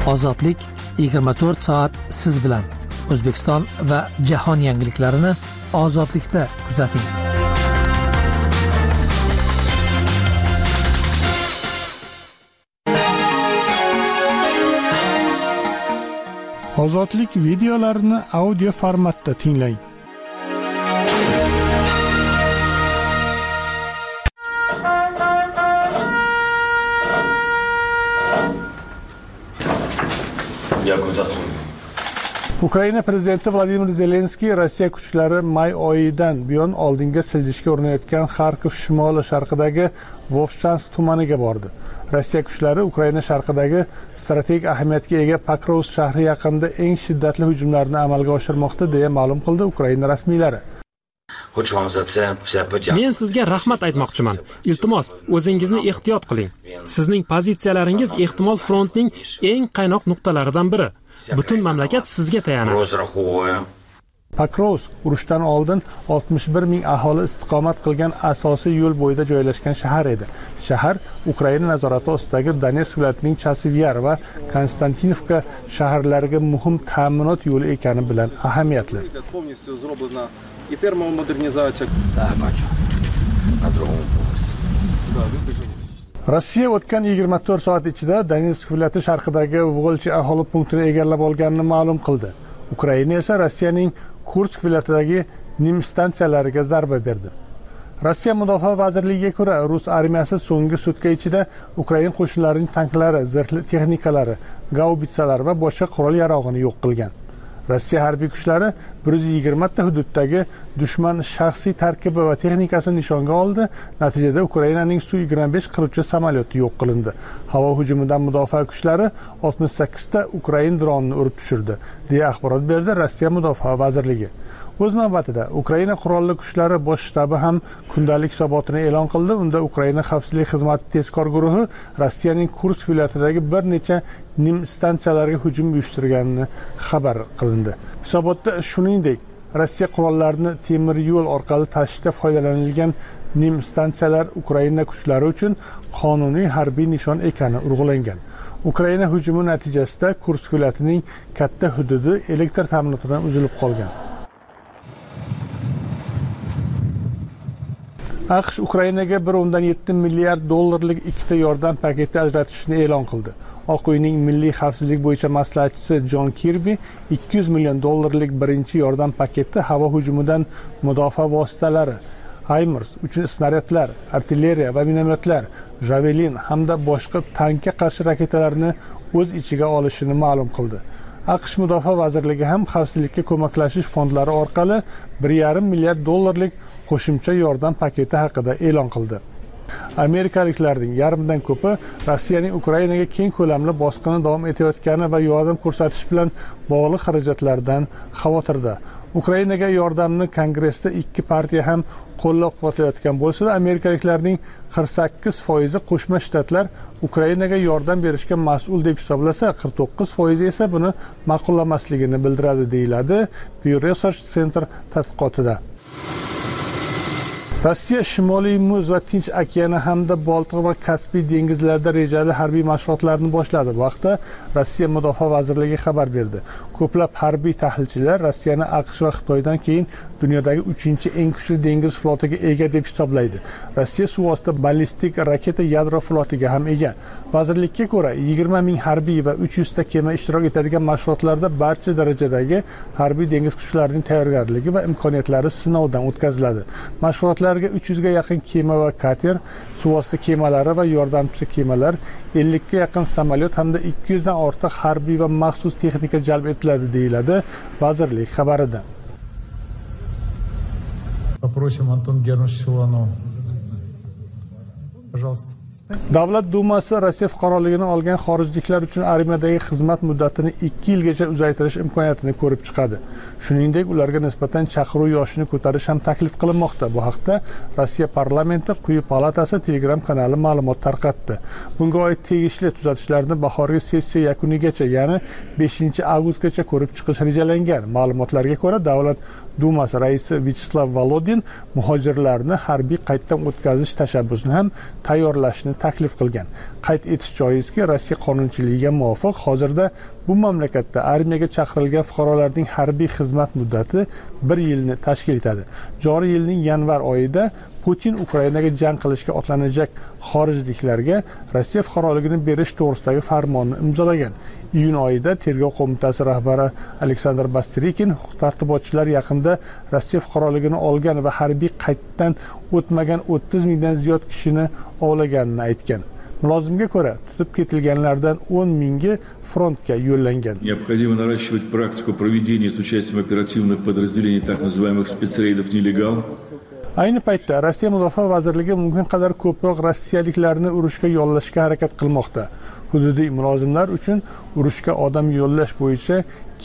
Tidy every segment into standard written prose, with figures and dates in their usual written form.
Ozodlik 24 soat siz bilan. O'zbekiston va jahon yangiliklarini Ozodlikda kuzating. Ozodlik videolarini audio formatda tinglang. Ukraina prezidenti Vladimir Zelenskiy Rossiya kuchlari may oyidan buyon oldinga siljishga urinayotgan Xarkov shimoli sharqidagi Vovchansk tumaniga bordi. Rossiya kuchlari Ukraina sharqidagi strategik ahamiyatga ega Pokrovsk shahri yaqinida eng shiddatli hujumlarni amalga oshirmoqda deya ma'lum qildi Ukraina rasmiylari. Men sizga rahmat aytmoqchiman. Iltimos, o'zingizni ehtiyot qiling. Sizning pozitsiyalaringiz ehtimol frontning eng qaynoq nuqtalaridan biri. Butun mamlakat sizga tayanadi. Pokrovsk urushdan oldin 61 ming aholi istiqomat qilgan asosiy yo'l bo'yida joylashgan shahar edi. Shahar Ukraina nazorati ostidagi Donetsk viloyatining Chasivyar va Konstantinovka shaharlariga muhim ta'minot yo'li ekani bilan ahamiyatli. Rossiya o'tgan 24 soat ichida Donetsk viloyati sharqidagi Volchi aholi punktini egallab olganini ma'lum qildi. Ukraina esa Rossiyaning Kursk viloyatidagi Nim stansiyalariga zarba berdi. Rossiya mudofaa vazirligiga ko'ra, Rus armiyasi so'nggi sutka ichida Ukraina qo'shinlarining tanklari, zirhli texnikalari, gaubitsalar va boshqa qurol-yarog'ini yo'q qilgan. Rossiya harbiy kuchlari 120 ta hududdagi dushman shaxsiy tarkibi va texnikasini nishonga oldi. Natijada Ukrainaning Su-25 qiruvchi samolyoti yo'q qilindi. Havo hujumidan mudofaa kuchlari 68 ta Ukrain dronini urib tushirdi, deya axborot berdi Rossiya mudofaa vazirligi. O'z navbatida Ukraina qurolli kuchlari bosh shtabi ham kundalik hisobotini e'lon qildi. Unda Ukraina xavfsizlik xizmati tezkor guruhi Rossiyaning Kursk viloyatidagi bir necha Nim stansiyalariga hujum uyushtirganini xabar qilindi. Hisobotda shuningdek, Rossiya qurollarini temir yo'l orqali tashishda foydalanilgan Nim stansiyalar Ukraina kuchlari uchun qonuniy harbiy nishon ekani urg'ulangan. Ukraina hujumi natijasida Kursk viloyatining katta hududi elektr ta'minotidan uzilib qolgan. AQSh Ukrainaga 1.7 milliard dollarlik ikkita yordam paketi ajratishni e'lon qildi. Oq uyning milliy xavfsizlik bo'yicha maslahatchisi John Kirby 200 million dollarlik birinchi yordam paketi havo hujumidan mudofaa vositalari, HIMARS uchun snaryadlar, artilleriya va minomyotlar, Javelin hamda boshqa tankga qarshi raketalarni o'z ichiga olishini ma'lum qildi. AQSh mudofaa vazirligi ham xavfsizlikka ko'maklashish fondlari orqali 1.5 milliard dollarlik qo'shimcha yordam paketi haqida e'lon qildi. Amerikaliklarning yarmidan ko'pi Rossiyaning Ukrainaga keng ko'lamli bosqini davom etayotgani va yordam ko'rsatish bilan bog'liq xarajatlardan xavotirda. Ukrainaga yordamni Kongressda ikki partiya ham qo'llab-quvvatlayotgan bo'lsa-da, amerikaliklarning 48% Qo'shma Shtatlar Ukrainaga yordam berishga mas'ul deb hisoblasa, 49% esa buni ma'qullamasligini bildiradi, deyiladi Pew Research Center tadqiqotida. Rossiya Shimoliy Muz va Tinch okeani hamda Boltiq va Kaspiy dengizlarida rejali harbiy mashg'ulotlarni boshladi. Bu haqda Rossiya Mudofaa vazirligi xabar berdi. Ko'plab harbiy tahlilchilar Rossiyani AQSh va Xitoydan keyin dunyodagi 3-eng kuchli dengiz flotiga ega deb hisoblaydi. Rossiya suvosti ballistik raketa yadro flotiga ham ega. Vazirlikka ko'ra, 20 ming harbiy va 300 ta kema ishtirok etadigan mashg'ulotlarda barcha darajadagi harbiy dengiz kuchlarining tayyorgarligi va imkoniyatlari sinovdan o'tkaziladi. Mashg'ulotlarga 300 ga yaqin kema va kater, suvosti kemalari va yordamchi kemalar, 50 ga yaqin samolyot hamda 200 dan ortiq harbiy va maxsus texnika jalb etiladi, deyiladi vazirlik xabarida. Попросим Антон Германович Силуанова. Пожалуйста. Davlat Dumasi Rossiya fuqaroligini olgan xorijliklar uchun armiyadagi xizmat muddatini 2 yilgacha uzaytirish imkoniyatini ko'rib chiqadi. Shuningdek, ularga nisbatan chaqiruv yoshini ko'tarish ham taklif qilinmoqda. Bu haqda Rossiya parlamenti quyi palatasi Telegram kanali ma'lumot tarqatdi. Bunga oid tegishli tuzatishlarni bahorgi sessiya yakunigacha, ya'ni 5 avgustgacha ko'rib chiqish rejalangan. Ma'lumotlarga ko'ra, Davlat dumasi raisi Vyacheslav Volodin muhojirlarni harbiy qayddan o'tkazish tashabbusini ham tayyorlashni taklif qilgan. Qayd etish joizki, Rossiya qonunchiligiga muvofiq hozirda bu mamlakatda armiyaga chaqirilgan fuqarolarning harbiy xizmat muddati 1 yilni tashkil etadi. Joriy yilning yanvar oyida Putin Ukrainaga jang qilishga otlanajak xorijliklarga Rossiya fuqaroligini berish to'g'risidagi farmonni imzolagan. Iyun oyida Tergov qo'mitasi rahbari Aleksandr Basterikin huquq-tartibotchilar yaqinda Rossiya fuqaroligini olgan va harbiy qayddan o'tmagan 30 mingdan ziyod kishini ovlaganini aytgan. Mulozimga ko'ra, tutib ketilganlardan 10 mingi frontga yo'llangan. Необходимо наращивать практику проведения с участием оперативных подразделений так называемых спецрейдов нелегал. Ayni paytda Rossiya Mudofaa vazirligi mumkin qadar ko'proq rossiyaliklarni urushga yollashga harakat qilmoqda. Hududiy mulozimlar uchun urushga odam yollash bo'yicha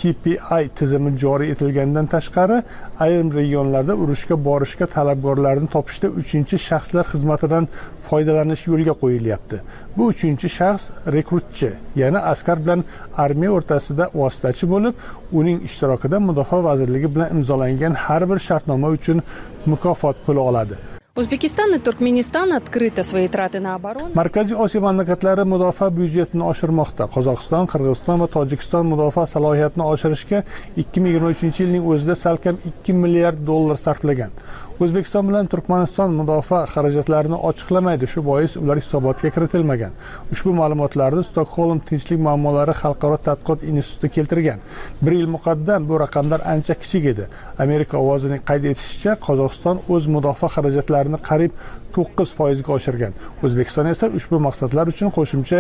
KPI tizimi joriy etilgandan tashqari, ayrim regionlarda urushga borishga talabgorlarni topishda 3-shaxslar xizmatidan foydalanish yo'lga qo'yilyapti. Bu 3-shaxs rekrutchi, ya'ni askar bilan armiya o'rtasida vositachi bo'lib, uning ishtirokida Mudofaa vazirligi bilan imzolangan har bir shartnoma uchun mukofot puli oladi. O'zbekiston va Turkmeniston открыто свои траты на оборону. Markaziy Osiyo mamlakatlari mudofaa byudjetini oshirmoqda. Qozog'iston, Qirg'iziston va Tojikiston mudofaa salohiyatini oshirishga 2023-yilning o'zida salkam 2 milliard dollar sarflagan. O'zbekiston bilan Turkmaniston mudofaa xarajatlarini ochiqlamaydi, shu bois ular hisobotga kiritilmagan. Ushbu ma'lumotlarni Stockholm tinchlik muammolari xalqaro tadqiqot instituti keltirgan. 1 yil muqaddam bu raqamlar ancha kichik edi. Amerika ovozining qayd etishicha, Qozog'iston o'z mudofaa xarajatlarini qariyb 9% ga oshirgan. O'zbekiston esa ushbu maqsadlar uchun qo'shimcha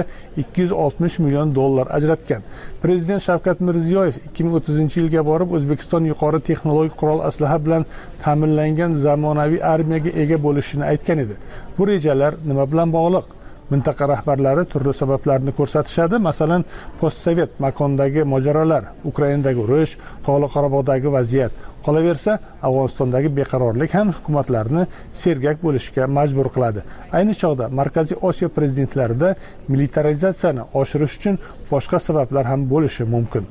260 million dollar ajratgan. Prezident Shavkat Mirziyoyev 2030-yilga borib O'zbekiston yuqori texnologik qurol aslaha bilan ta'minlangan zamonaviy armiyaga ega bo'lishini aytgan edi. Bu rejalar nima bilan bog'liq? Mintaqa rahbarlari turli sabablarni ko'rsatishadi. Masalan, postsovet makondagi mojarolar, Ukrainadagi urush, Tog'li Qorabog'dagi vaziyat. Qolaversa, Afg'onistondagi beqarorlik ham hukumatlarni sergak bo'lishga majbur qiladi. Ayni chog'da Markaziy Osiyo prezidentlarida militarizatsiyani oshirish uchun boshqa sabablar ham bo'lishi mumkin.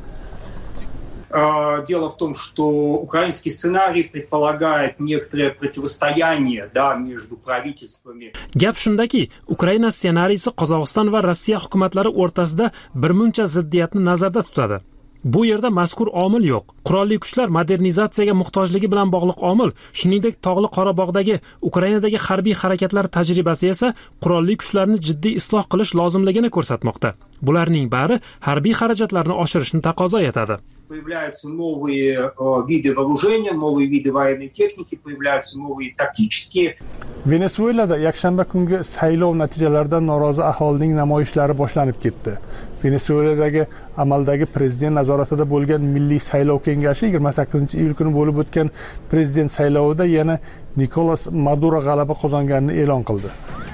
Дело в том, что украинский сценарий предполагает некоторое противостояние, между правительствами. Gap shundaki, Ukraina ssenariysi Qozog'iston va Rossiya hukumatlari o'rtasida bir muncha ziddiyatni nazarda tutadi. Bu yerda mazkur omil yo'q. Qurolli kuchlar modernizatsiyaga muhtojligi bilan bog'liq omil, shuningdek Tog'li Qorabog'dagi Ukrainadagi harbiy harakatlar tajribasi esa qurolli kuchlarni jiddiy isloh qilish lozimligini ko'rsatmoqda. Bularning bari harbiy xarajatlarni oshirishni taqozo etadi. Появляются новые виды вооружения, новые виды военной техники, появляются новые тактические. Venesuelada yakshanba kungi saylov natijalaridan norozi aholining namoyishlari boshlanib ketdi. Venesueladagi amaldagi prezident nazoratida bo'lgan Milliy saylov kengashi 28-iyul kuni bo'lib o'tgan prezident saylovida yana Nikolas Maduro g'alaba qozonganini e'lon qildi.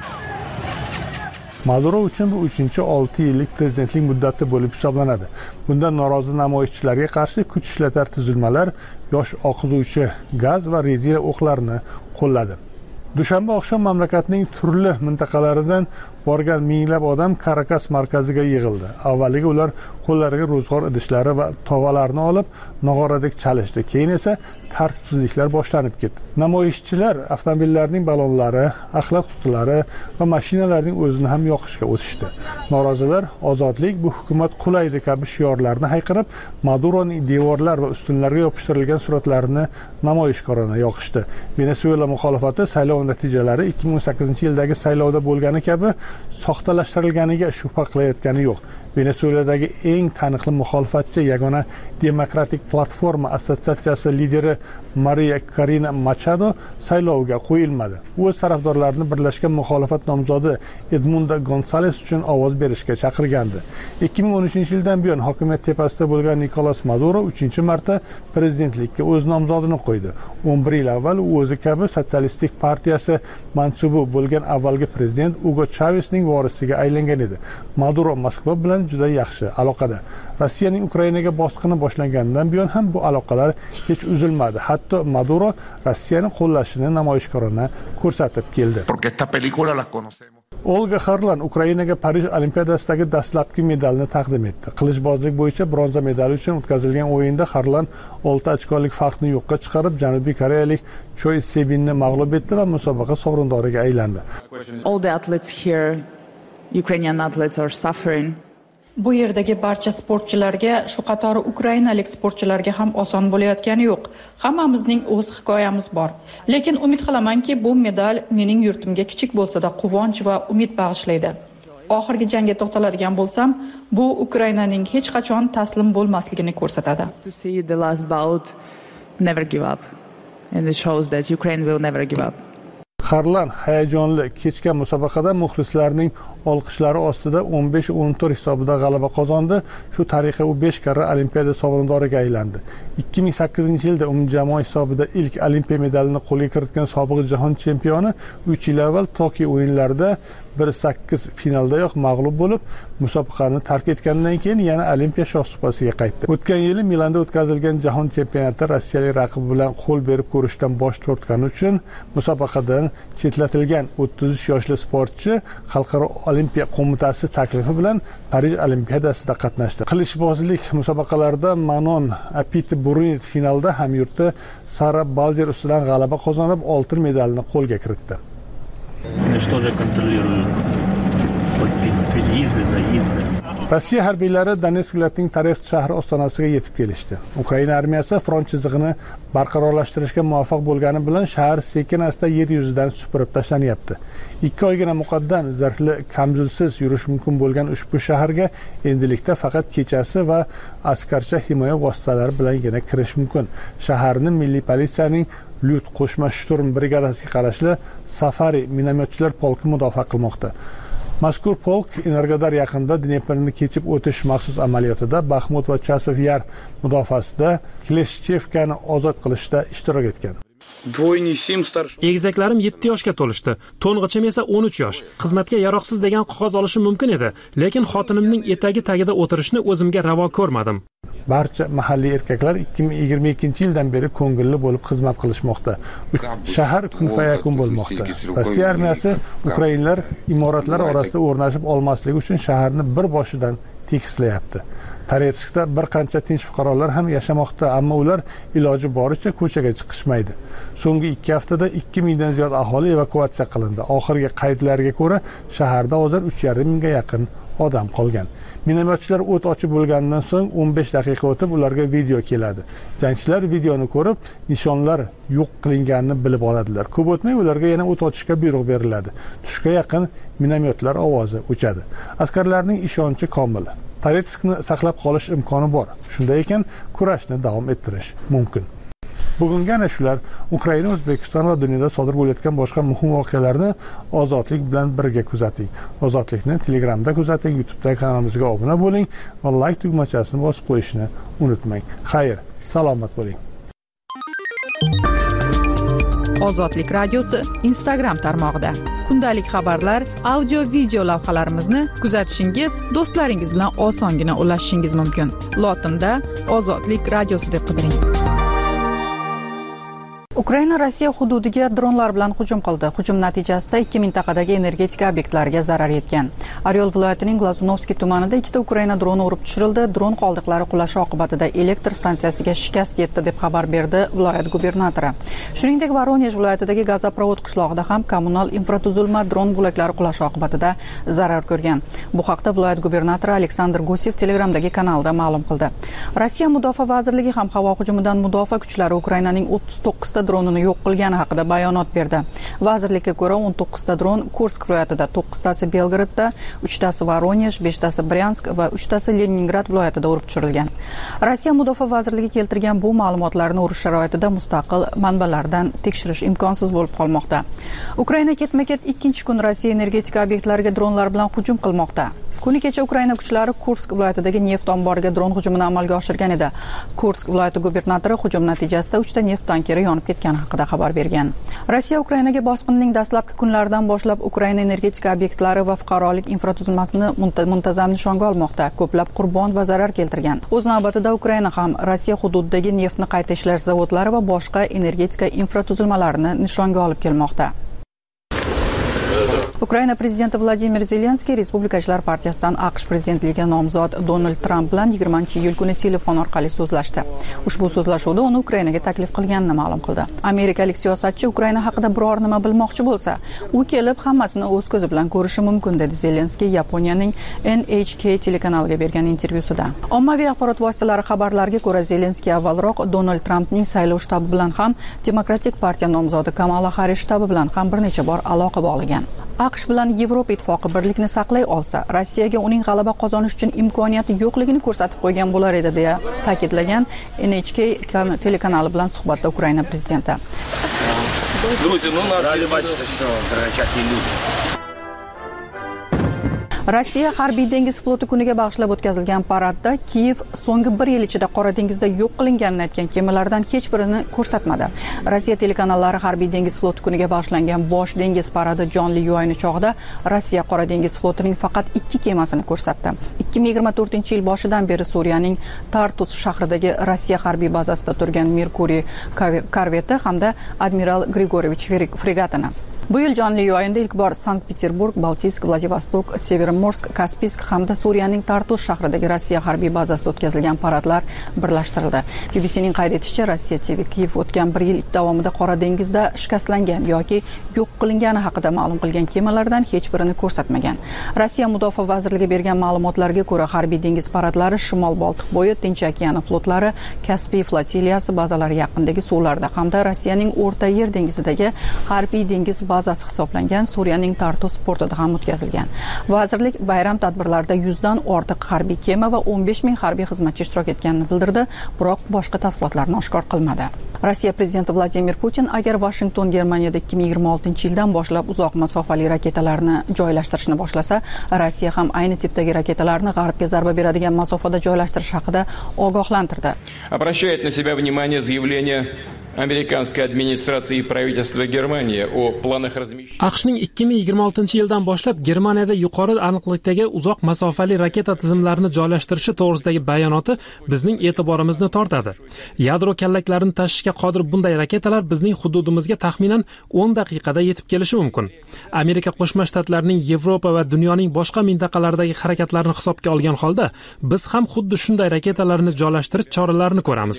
Maduro uchun bu 3-6 yillik prezidentlik muddati bo'lib hisoblanadi. Bunda norozi namoyishchilarga qarshi kuch ishlatar tuzilmalar yosh oqizuvchi gaz va rezina o'qlarni qo'lladi. Dushanba oqshom mamlakatning turli mintaqalaridan borgan minglab odam Karakas markaziga yig'ildi. Avvaliga ular qo'llariga ro'zg'or idishlari va tovalarni olib nog'oradek chalishdi. Keyin esa tartibsizliklar boshlanib ketdi. Namoyishchilar avtomobillarning ballonlari, axlat qutilari va mashinalarning o'zini ham yoqishga o'tishdi. Norozilar ozodlik bu hukumat qulaydi kabi shiorlarni hayqirib, Maduroning devorlar va ustunlarga yopishtirilgan suratlarini namoyishkorona yoqishdi. Venesuela muxolifati saylov natijalari 2018-yildagi saylovda bo'lgani kabi soxtalashtirilganiga shubha qilayotgani yo'q. Venesueladagi eng taniqli muxolifatchi Yagona Demokratik platforma assotsiatsiyasi lideri Maria Karina Machado saylovga qo'yilmadi. U o'z tarafdorlarini birlashgan muxolifat nomzodi Edmundo Gonzales uchun ovoz berishga chaqirgandi. 2013-yildan buyon hokimiyat tepasida bo'lgan Nikolas Maduro 3-marta prezidentlikka o'z nomzodini qo'ydi. 11 yil avval u o'zi kabi sotsialistik partiyasi mansubi bo'lgan avvalgi prezident Hugo Chavezning vorisiga aylangan edi. Maduro Moskva bilan juda yaxshi aloqada. Rossiyaning Ukrainaga bosqini boshlanganidan buyon ham bu aloqalar hech uzilmadi. Hatto Maduro Rossiyani qo'llashini namoyishkorona ko'rsatib keldi. Olga Xarlan Ukrainaga Parij Olimpiadasidagi dastlabki medalni taqdim etdi. Qilichbozlik bo'yicha bronza medali uchun o'tkazilgan o'yinda Xarlan 6 ochkolik farqni yo'qqa chiqarib, Janubiy koreyalik Choi Sebinni mag'lub etdi va musobaqa sovrindoriga aylandi. All the athletes here, Ukrainian athletes are suffering. Bu yerdagi barcha sportchilarga, shu qatori ukrainalik sportchilarga ham oson bo'layotgani yo'q. Hammamizning o'z hikoyamiz bor. Lekin umid qilamanki, bu medal mening yurtimga kichik bo'lsa-da quvonch va umid bag'ishlaydi. Oxirgi jangga to'xtaladigan bo'lsam, bu Ukrainaning hech qachon taslim bo'lmasligini ko'rsatadi. To see the last bout, never give up. And it shows that Ukraine will never give up. Xarlan hayajonli kechgan musobaqada muxlislarning olqishlari ostida 15-14 hisobida g'alaba qozondi. Shu tariqa u 5 karra Olimpiada sovrindoriga aylandi. 2008-yilda umumjamoa hisobida ilk Olimpiya medalini qo'lga kiritgan sobiq jahon chempioni 3 yil avval Tokio o'yinlarida 1-8 finaldayoq mag'lub bo'lib, musobaqani tark etgandan keyin yana Olimpiya shohsupasiga qaytdi. O'tgan yili Milanda o'tkazilgan jahon chempionatida rossiyalik raqibi bilan qo'l berib ko'rishdan bosh tortgani uchun musobaqadan chetlatilgan 33 yoshli sportchi Xalqaro Olimpiya qo'mitasi taklifi bilan Parij Olimpiadasida qatnashdi. Qilichbozlik musobaqalarida Manon Apiti-Burinit finalda hamyurti Sara Balzer ustidan g'alaba qozonib, oltin medalni qo'lga kiritdi. Rossiya harbiylari Donetsk viloyatining Toretsk shahri ostonasiga yetib kelishdi. Ukraina armiyasi front chizig'ini barqarorlashtirishga muvaffaq bo'lgani bilan shahar sekin-asta yer yuzidan supurib tashlanyapti. 2 oygina muqaddam zirhli kamzulsiz yurish mumkin bo'lgan ushbu shaharga endilikda faqat kechasi va askarcha himoya vositalari bilangina kirish mumkin. Shaharni milliy politsiyaning Lyut qo'shma shturm brigadasiga qarashli Safari minomyotchilar polki mudofaa qilmoqda. Mazkur polk Energodar yaqinida Dneprni kechib o'tish maxsus amaliyotida Baxmut va Chasov Yar mudofaasida Kleshchevkani ozod qilishda ishtirok etgan. Egizaklarim 7 yoshga to'lishdi. To'ng'ichim esa 13 yosh. Xizmatga yaroqsiz degan qog'oz olishim mumkin edi, lekin xotinimning etagi tagida o'tirishni o'zimga ravo ko'rmadim. Barcha mahalliy erkaklar 2022-yildan beri ko'ngilli bo'lib xizmat qilishmoqda. Shahar kun-fayakun bo'lmoqda. Rossiya armiyasi ukrainlar imoratlar orasida o'rnashib olmasligi uchun shaharni bir boshidan tekislayapti. Toretskda bir qancha tinch fuqarolar ham yashamoqda, ammo ular iloji boricha ko'chaga chiqishmaydi. So'nggi 2 haftada 2000 dan ziyod aholi evakuatsiya qilindi. Oxirgi qaydlarga ko'ra, shaharda hozir 3,5 mingga yaqin odam qolgan. Minomyotchilar o't ochib bo'lgandan so'ng 15 daqiqa o'tib ularga video keladi. Jangchilar videoni ko'rib, nishonlar yo'q qilinganini bilib oladilar. Ko'p o'tmay ularga yana o't ochishga buyruq beriladi. Tushga yaqin minomyotlar ovozi o'chadi. Askarlarning ishonchi komil. Toretskni saqlab qolish imkoni bor. Shunday ekan, kurashni davom ettirish mumkin. Bugunga ana shular Ukraina, O'zbekiston va dunyoda sodir bo'layotgan boshqa muhim voqealarni ozodlik bilan birga kuzating. Ozodlikni Telegramda kuzating, YouTube'dagi kanalimizga obuna bo'ling va like tugmachasini bosib qo'yishni unutmang. Xayr, salomat bo'ling. Ozodlik radiosi Instagram tarmog'ida kundalik xabarlar, audio, video lavhalarimizni kuzatishingiz, do'stlaringiz bilan osongina ulashishingiz mumkin. Lotinda Ozodlik radiosi deb qidiring. Ukraina Rossiya hududiga dronlar bilan hujum qildi. Hujum natijasida 2 mintaqadagi energetika obyektlariga zarar yetgan. Oryol viloyatining Glazunovskiy tumanida 2 Ukraina droni urib tushirildi. Dron qoldiqlari qulashi oqibatida elektr stansiyasiga shikast yetdi deb xabar berdi viloyat gubernatori. Shuningdek, Voronej viloyatidagi Gazoprovod qishlog'ida ham kommunal infratuzilma dron bo'laklari qulashi oqibatida zarar ko'rgan. Bu haqda viloyat gubernatori Aleksandr Gusev Telegramdagi kanalida ma'lum qildi. Rossiya mudofaa vazirligi ham havo hujumidan mudofaa kuchlari Ukrainaning 39 ta dronini yo'q qilgani haqida bayonot berdi. Vazirlikka ko'ra 19 ta dron Kursk viloyatida, 9 tasi Belgradda, 3 tasi Voronej, 5 tasi Bryansk va 3 tasi Leningrad viloyatida urib tushirilgan. Rossiya mudofaa vazirligi keltirgan bu ma'lumotlarni urush sharoitida mustaqil manbalardan tekshirish imkonsiz bo'lib qolmoqda. Ukraina ketma-ket 2-kun Rossiya energetika obyektlariga dronlar bilan hujum qilmoqda. Kuni kecha Ukraina kuchlari Kursk viloyatidagi neft omboriga dron hujumini amalga oshirgan edi. Kursk viloyati gubernatori hujum natijasida 3 ta neft tankeri yonib ketgani haqida xabar bergan. Rossiya Ukrainaga bosqinning dastlabki kunlaridan boshlab Ukraina energetika obyektlari va fuqarolik infratuzilmasini muntazam nishonga olmoqda. Ko'plab qurbon va zarar keltirgan. O'z navbatida Ukraina ham Rossiya hududidagi neftni qayta ishlash zavodlari va boshqa energetika infratuzilmalarini nishonga olib kelmoqda. Ukraina prezidenti Vladimir Zelenskiy Respublikachilar partiyasidan AQSh prezidentligiga nomzod Donald Tramp bilan 20-iyul kuni telefon orqali so'zlashdi. Ushbu so'zlashuvda uni Ukrainaga taklif qilganini ma'lum qildi. Amerikalik siyosatchi Ukraina haqida biror nima bilmoqchi bo'lsa, u kelib hammasini o'z ko'zi bilan ko'rishi mumkin dedi Zelenskiy Yaponiyaning NHK telekanaliga bergan intervyusida. Ommaviy axborot vositalari xabarlariga ko'ra, Zelenskiy avvalroq Donald Trampning saylov shtabi bilan ham Demokratik partiya nomzodi Kamala Harris shtabi bilan ham bir necha bor aloqa bog'lagan. AQSh bilan Yevropa ittifoqi birlikni saqlay olsa, Rossiyaga uning g'alaba qozonish uchun imkoniyati yo'qligini ko'rsatib qo'ygan bo'lar edi deya ta'kidlagan NHK telekanali bilan suhbatda Ukraina prezidenti. Rossiya harbiy dengiz floti kuniga bag'ishlab o'tkazilgan paradda Kiyev so'nggi 1 yil ichida Qora dengizda yo'q qilinganini aytgan kemalardan hech birini ko'rsatmadi. Rossiya telekanallari harbiy dengiz floti kuniga bag'ishlangan bosh dengiz paradi jonli yo'yini chog'ida Rossiya Qora dengiz flotining faqat 2 kemasini ko'rsatdi. 2024-yil boshidan beri Suriyaning Tartus shahridagi Rossiya harbiy bazasida turgan Merkuriy korveti hamda Admiral Grigoriyevich fregatini. Bu yil jonli yo'yinda ilk bor Sankt-Peterburg, Baltisk, Vladivostok, Severomorsk, Kaspiysk hamda Suriyaning Tartus shahridagi Rossiya harbiy bazasida o'tkazilgan paradlar birlashtirildi. BBCning qayd etishicha, Rossiya TV Kiyev o'tgan 1 yil davomida Qora dengizda shikastlangan yoki yo'q qilingani haqida ma'lum qilgan kemalardan hech birini ko'rsatmagan. Rossiya mudofaa vazirligi bergan ma'lumotlarga ko'ra, harbiy dengiz paradlari Shimol Boltiq bo'yi, Tinch okeani flotlari, Kaspiy flotiliyasi bazalari yaqinidagi suvlarda hamda Rossiyaning O'rta Yer dengizidagi harbiy dengiz bazasi hisoblangan Suriyaning Tartus portida ham o'tkazilgan. Vazirlik bayram tadbirlarida 100 dan ortiq harbiy kema va 15 ming harbiy xizmatchi ishtirok etganini bildirdi, biroq boshqa tafsilotlarni oshkor qilmadi. Rossiya prezidenti Vladimir Putin agar Washington Germaniyada 2026-yildan boshlab uzoq masofali raketalarni joylashtirishni boshlasa, Rossiya ham ayni tipdagi raketalarni G'arbga zarba beradigan masofada joylashtirish haqida ogohlantirdi. Обращает на себя внимание заявление amerikanskiy administratsiya и правительства Germaniya o planах размещения. AQShning 2026-yildan boshlab Germaniyada yuqori aniqlikdagi uzoq masofali raketa tizimlarini joylashtirishi to'g'risidagi bayonoti bizning e'tiborimizni tortadi. Yadro kallaklarini tashishga qodir bunday raketalar bizning hududimizga taxminan 10 daqiqada yetib kelishi mumkin. Amerika Qo'shma Shtatlarining Yevropa va dunyoning boshqa mintaqalaridagi harakatlarini hisobga olgan holda, biz ham xuddi shunday raketalarni joylashtirish choralarini ko'ramiz.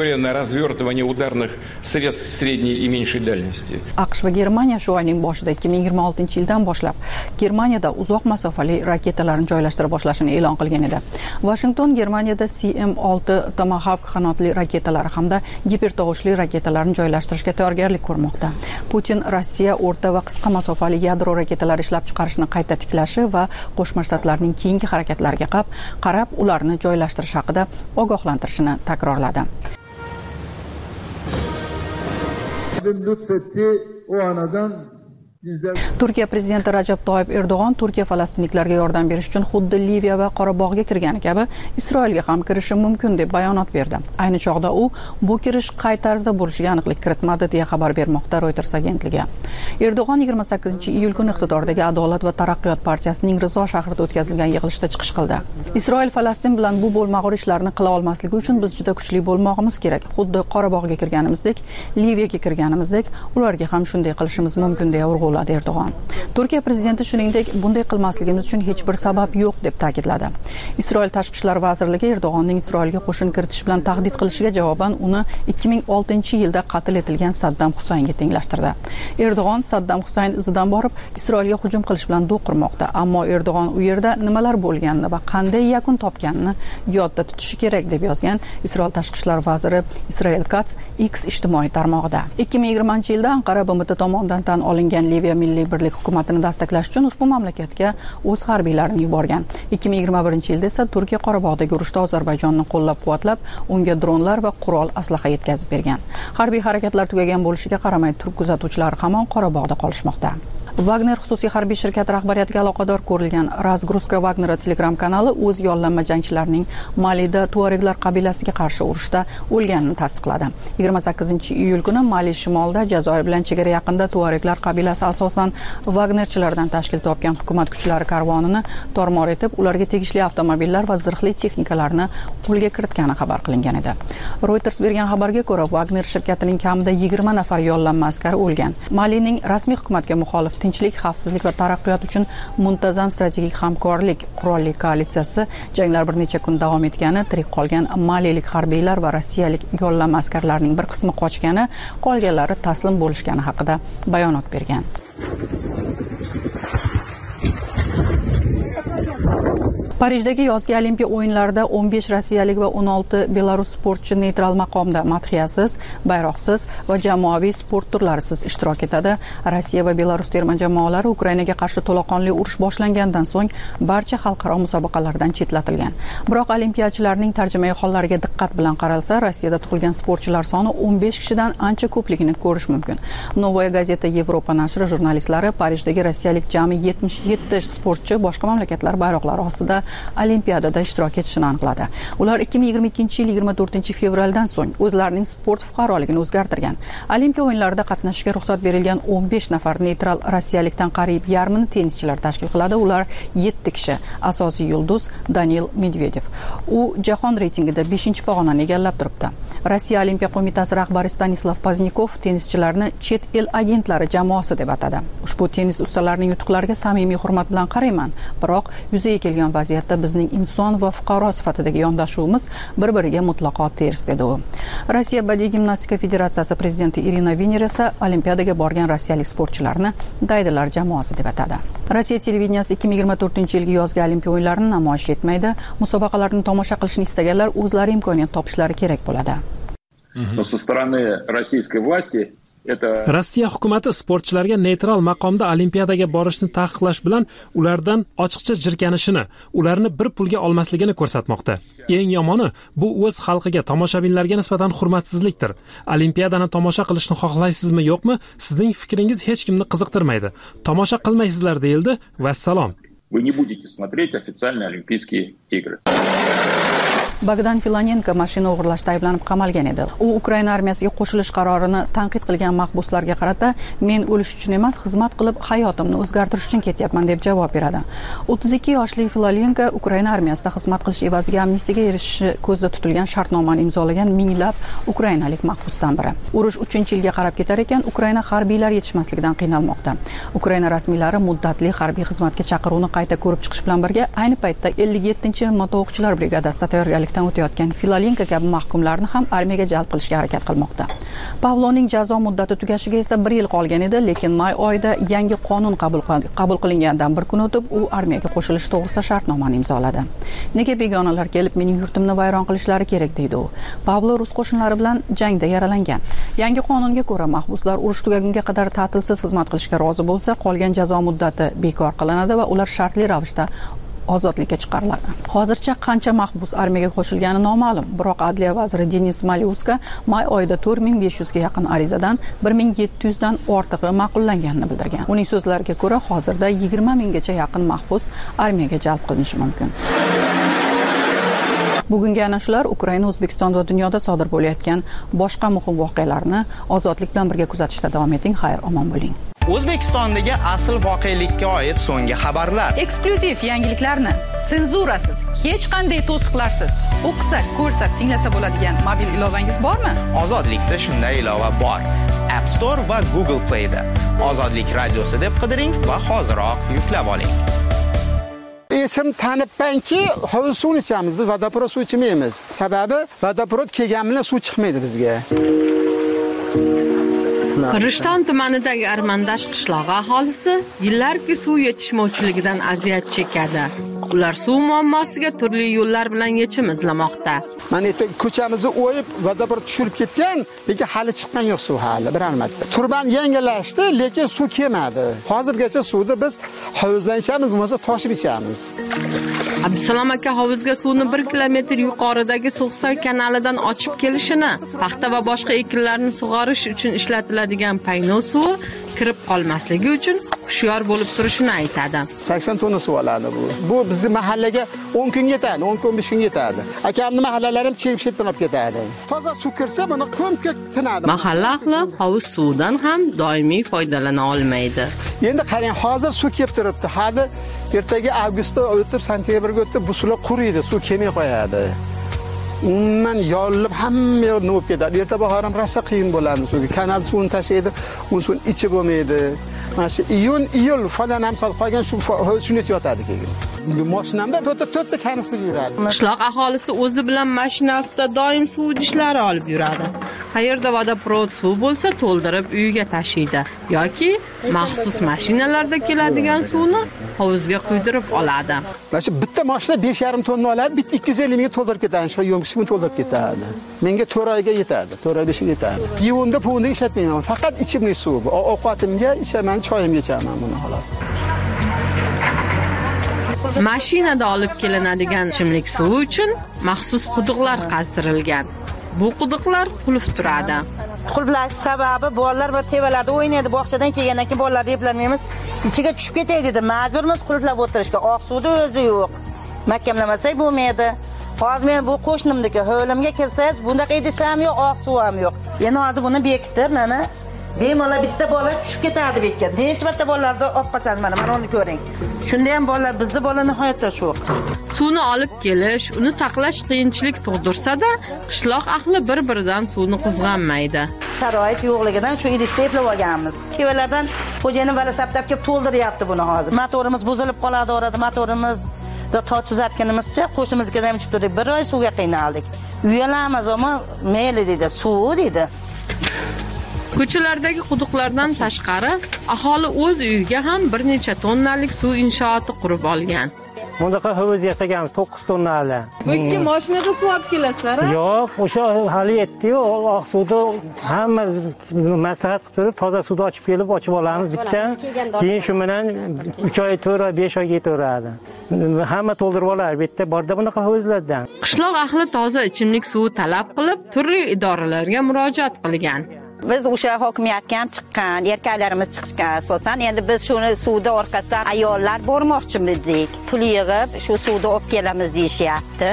Средств средней и меньшей дальности. AQSh va Germaniya shu oyning boshida 2026-yildan boshlab Germaniyada uzoq masofali raketalarni joylashtira boshlashini e'lon qilgan edi. Washington Germaniyada CM6 Tomahawk qanotli raketalari hamda gipertovushli raketalarni joylashtirishga tayyorgarlik ko'rmoqda. Putin Rossiya o'rta va qisqa masofali yadro raketalari ishlab chiqarishni qayta tiklashi va Qo'shma Shtatlarning keyingi harakatlariga qarab ularni joylashtirish haqida ogohlantirishini takrorladi. Lütfetti o anadan Turkiya prezidenti Rajab Toyyib Erdo'g'on Turkiya falastinliklarga yordam berish uchun xuddi Liviya va Qorabog'ga kirgani kabi Isroilga ham kirishi mumkin deb bayonot berdi. Ayni chog'da u bu kirish qay tarzda bo'lishiga aniqlik kiritmadi deya xabar bermoqda Reuters agentligi. Erdo'g'on 28-iyul kuni iqtidordagi Adolat va taraqqiyot partiyasining Rizo shahrida o'tkazilgan yig'ilishda chiqish qildi. Isroil Falastin bilan bu bo'lmag'ur ishlarni qila olmasligi uchun biz juda kuchli bo'lmog'imiz kerak. Xuddi Qorabog'ga kirganimizdek, Liviyaga kirganimizdek, ularga ham shunday qilishimiz mumkin deya urg'uladi Erdo'g'on. Turkiya prezidenti shuningdek, bunday qilmasligimiz uchun hech bir sabab yo'q deb ta'kidladi. Isroil tashqi ishlar vazirligi Erdo'g'onning Isroilga qo'shin kiritish bilan tahdid qilishiga javoban uni 2006-yilda qatl etilgan Saddam Husaynga tenglashtirdi. Erdo'g'on Saddam Husayn izidan borib Isroilga hujum qilish bilan do'qirmoqda, ammo Erdo'g'on u yerda nimalar bo'lganini va qanday yakun topganini yodda tutishi kerak deb yozgan Isroil tashqi ishlar vaziri Israel Katz X ijtimoiy tarmog'ida. 2020-yilda Anqara BMT tomonidan tan olingan Liviya milliy birlik hukumatini dastaklash uchun ushbu mamlakatga o'z harbiylarini yuborgan. 2021-yilda esa Turkiya Qorabog'dagi urushda Ozarbayjonni qo'llab-quvvatlab, unga dronlar va qurol aslaha yetkazib bergan. Harbiy harakatlar tugagan bo'lishiga qaramay, turk kuzatuvchilari hamon Qorabog'da qolishmoqda. Wagner xususiy harbiy shirkati rahbariyatiga aloqador ko'rilgan Razgruska Wagner Telegram kanali o'z yollanma jangchilarining Malida Tuareglar qabilasiga qarshi urushda o'lganini tasdiqladi. 28-iyul kuni Mali shimolida Jazoir bilan chegara yaqinida Tuareglar qabilasi asosan Wagnerchilardan tashkil topgan hukumat kuchlari karvonini tormor etib, ularga tegishli avtomobillar va zirhli texnikalarni qo'lga kiritgani xabar qilingan edi. Reuters bergan xabarga ko'ra, Wagner shirkatining kamida 20 nafar yollanma askari o'lgan. Malining rasmiy hukumatga muxolif tinchlik, xavfsizlik va taraqqiyot uchun muntazam strategik hamkorlik qurolli koalitsiyasi janglar bir necha kun davom etgani, tirik qolgan maliyalik harbiylar va rossiyalik yo'llanma askarlarning bir qismi qochgani, qolganlari taslim bo'lishgani haqida bayonot bergan. Parijdagi yozgi Olimpiya o'yinlarida 15 rossiyalik va 16 belarus sportchi neytral maqomda madhiyasiz, bayroqsiz va jamoaviy sport turlarisiz ishtirok etadi. Rossiya va Belarus terma jamoalari Ukrainaga qarshi to'laqonli urush boshlangandan so'ng barcha xalqaro musobaqalardan chetlatilgan. Biroq olimpiyachilarning tarjimai hollariga diqqat bilan qaralsa, Rossiyada tug'ilgan sportchilar soni 15 kishidan ancha ko'pligini ko'rish mumkin. Novaya gazeta Yevropa nashri jurnalistlari Parijdagi rossiyalik jami 77 sportchi boshqa mamlakatlar bayroqlari ostida Olimpiadada ishtirok etishini aniqladi. Ular 2022-yil 24 fevraldan so'ng o'zlarining sport fuqaroligini o'zgartirgan. Olimpiya o'yinlarida qatnashishga ruxsat berilgan 15 nafar neytral rossiyalikdan qariyb yarmini tennischilar tashkil qiladi. Ular 7 kishi. Asosiy yulduz Danil Medvedev. U jahon reytingida 5-pog'onani egallab turibdi. Rossiya Olimpiya qo'mitasi rahbari Stanislav Poznikov tennischilarni chet el agentlari jamoasi deb atadi. Ushbu tennis ustalarining yutuqlariga samimiy hurmat bilan qarayman, biroq yuzaga kelgan vaziyatda bizning inson va fuqaro sifatidagi yondashuvimiz bir-biriga mutlaqo ters dedi u. Rossiya badiiy gimnastika federatsiyasi prezidenti Irina Viner esa Olimpiadaga borgan rossiyalik sportchilarni daydilar jamoasi deb atadi. Rossiya televideniyasi 2024-yilgi yozgi Olimpiya o'yinlarini namoyish etmaydi. Musobaqalarni tomosha qilishni istaganlar o'zlari imkoniyat topishlari kerak bo'ladi. Со стороны российской власти Rossiya hukumati sportchilarga neytral maqomda Olimpiadaga borishni taqiqlash bilan ulardan ochiqcha jirkanishini, ularni bir pulga olmasligini ko'rsatmoqda. Eng yomoni bu o'z xalqiga, tomoshabinlarga nisbatan hurmatsizlikdir. Olimpiadani tomosha qilishni xohlaysizmi, yo'qmi? Sizning fikringiz hech kimni qiziqtirmaydi. Tomosha qilmaysizlar deyildi. Vassalom. Вы не будете смотреть официальные Олимпийские игры. Bogdan Filanenko mashina o'g'irlashda ayblanib qamalgan edi. U Ukraina armiyasiga qo'shilish qarorini tanqid qilgan mahbuslarga qarata, men o'lish uchun emas, xizmat qilib hayotimni o'zgartirish uchun ketyapman deb javob beradi. 32 yoshli Filanenko Ukraina armiyasida xizmat qilish evaziga amnistiyaga erishishi ko'zda tutilgan shartnomani imzolagan minglab ukrainalik mahbusdan biri. Urush 3-yilga qarab ketar ekan, Ukraina harbiylar yetishmasligidan qiynalmoqda. Ukraina rasmiylari muddatli harbiy xizmatga chaqiruvni qayta ko'rib chiqish bilan birga ayni paytda 57-moto'qchilar brigadasida tayyorgarlik o'tayotgan Filanenko kabi mahkumlarni ham armiyaga jalb qilishga harakat qilmoqda. Pavlovning jazo muddati tugashiga esa 1 yil qolgan edi, lekin may oyida yangi qonun qabul qilingandan bir kun o'tib u armiyaga qo'shilish to'g'risida shartnomani imzoladi. Nega begonalar kelib mening yurtimni vayron qilishlari kerak deydi u. Pavlo rus qo'shinlari bilan jangda yaralangan. Yangi qonunga ko'ra mahbuslar urush tugagunga qadar ta'tilsiz xizmat qilishga rozi bo'lsa, qolgan jazo muddati bekor qilinadi va ular shartli ravishda ozodlikka chiqariladi. Hozircha qancha mahbus armiyaga qo'shilgani noma'lum, biroq Adliya vaziri Denis Malyuska may oyida 4500 ga yaqin arizadan 1700 dan ortig'i ma'qullanganini bildirgan. Uning so'zlariga ko'ra, hozirda 20 minggacha yaqin mahbus armiyaga jalb qilinishi mumkin. Bugungi ana shular Ukraina, O'zbekiston va dunyoda sodir bo'layotgan boshqa muhim voqealarni ozodlik bilan birga kuzatishda davom eting. Xayr, omon bo'ling. O'zbekistondagi asl voqelikka oid so'nggi xabarlar, eksklyuziv yangiliklarni senzurasiz, hech qanday to'siqlarsiz o'qisa, ko'rsa, tinglasa bo'ladigan mobil ilovangiz bormi? Ozodlikda shunday ilova bor. App Store va Google Play da. Ozodlik radiosi deb qidiring va hoziroq yuklab oling. Esim tanibmanki, hovuz suvni ichamiz, biz vodoprovod suv ichmaymiz. Sababi vodoprovod kelgan bilan suv chiqmaydi bizga. Rishton tumanidagi Armandash qishlog'i aholisi yillarki suv yetishmovchiligidan aziyat chekadi. Ular suv muammosiga turli yo'llar bilan yechim izlamoqda. Mana ko'chamizni o'yib, vodoprovod tushirib ketgan, lekin hali chiqqan yo'q suv hali bir marta. Turban yangilashdi, lekin suv kelmadi. Hozirgacha suvni biz hovuzdan ichamiz, bo'lmasa toshib ichamiz. Abdusalom aka hovuzga suvni 1 kilometr yuqoridagi So'g'soy kanalidan ochib kelishini, paxta va boshqa ekinlarni sug'orish uchun ishlatiladigan payno suvi kirib qolmasligi uchun hushyor bo'lib turishini aytadi. 80 tonna suv oladi bu. Bu bizning mahallaga 10 kun yetadi, 10-15 kun yetadi. Akamning mahallalarim chekib shetlab ketadi. Toza suv kirsa, buni ko'mka tinadi. Mahalla ahli hovuz suvidan ham doimiy foydalana olmaydi. Endi qarang, hozir suv kelib turibdi. Hali ertaga avgustda o'tib, sentyabrga o'tib bu suvlar quriydi, suv kelmay qo'yadi. Umuman yorilib hamma yo'l bo'lib ketadi. Erta bahor ham rosa qiyin bo'ladi suvga. Kanal suvini tashlaydi, u suvni ichi bo'lmaydi. mana shu iyul falan amsal qolgan shu shuni yotadi keyin. Mashinamda to'rtta kanister yuradi. Qishloq aholisi o'zi bilan mashinasida doim suv idishlari olib yuradi. Qayerda vodoprovod suv bo'lsa, to'ldirib uyiga tashiydi yoki maxsus mashinalarda keladigan suvni hovuzga quydirib oladi. Mana shu bitta mashina 5,5 tonna oladi, bitta 250 mingga to'ldirib ketadi, shu yo'msini to'ldirib ketadi. Menga 4 oyga yetadi, 4 oy 5 oyga yetadi. Yuvunda puvni ishlatmayman, faqat ichimlik suv. Ovqatimga, ichaman, choyimga ichaman buni xolos. Mashinada olib kelinadigan ichimlik suvi uchun maxsus quduqlar qazdirilgan. Bu quduqlar qulf turadi. Qulflash sababi bolalar va tevalarda o'ynaydi, bog'chadan kelgandan keyin bolalarni eplanmaymiz, ichiga tushib ketay dedi. Majburmiz qulflab o'tirishga. Oq suvda o'zi yo'q. Mahkamlamasak bo'lmaydi. Hozir men bu qo'shnimniki hovlimga kirsangiz, bunday idish ham yo'q, oq suv ham yo'q. Endi hozir buni bekitib, mana bemalol bitta bola tushib ketadi bekka. Necha marta bolalarni olib qochadi mana uni ko'ring. Shunda ham bolalar bizning bola nihoyatda sho'q. Suvni olib kelish, uni saqlash qiyinchilik tug'dirsa-da, qishloq ahli bir-biridan suvni qizg'anmaydi. Sharoit yo'qligidan shu idishda eplab olganmiz. Kevalardan xo'jayinim valasabtab kelib to'ldiryapti buni hozir. Motorimiz buzilib qoladi, orada motorimiz tuzatganimizcha qo'shnimizga ham ichib turdik. 1 oy suvga qiynaldik. Uyalamiz, ammo mayli dedi, suv dedi. Ko'chalardagi quduqlardan tashqari aholi o'z uyiga ham bir necha tonnalik suv inshooti qurib olgan. Bundaqa hovuz yasaganmiz 9 tonnali. Bu ikki mashinada suv olib kelasizlar? Yo'q, o'sha hali yetdi-yu, oq suvda hamma maslahat qilib turib, toza suvda ochib olamiz bitta. Keyin shu bilan 3 oy, 4 oy, 5 oyga yetaveradi. Hamma to'ldirib olar, bitta borda bunaqa hovuzlardan. Qishloq ahli toza ichimlik suvi talab qilib, turli idoralarga murojaat qilgan. Biz o'sha hokimiyatga ham chiqqan, erkaklarimiz chiqishgan asosan. Endi biz shuni suvda orqasidan ayollar bormoqchimiz edik. Pul yig'ib, shu suvda olib kelamiz deyishyapti.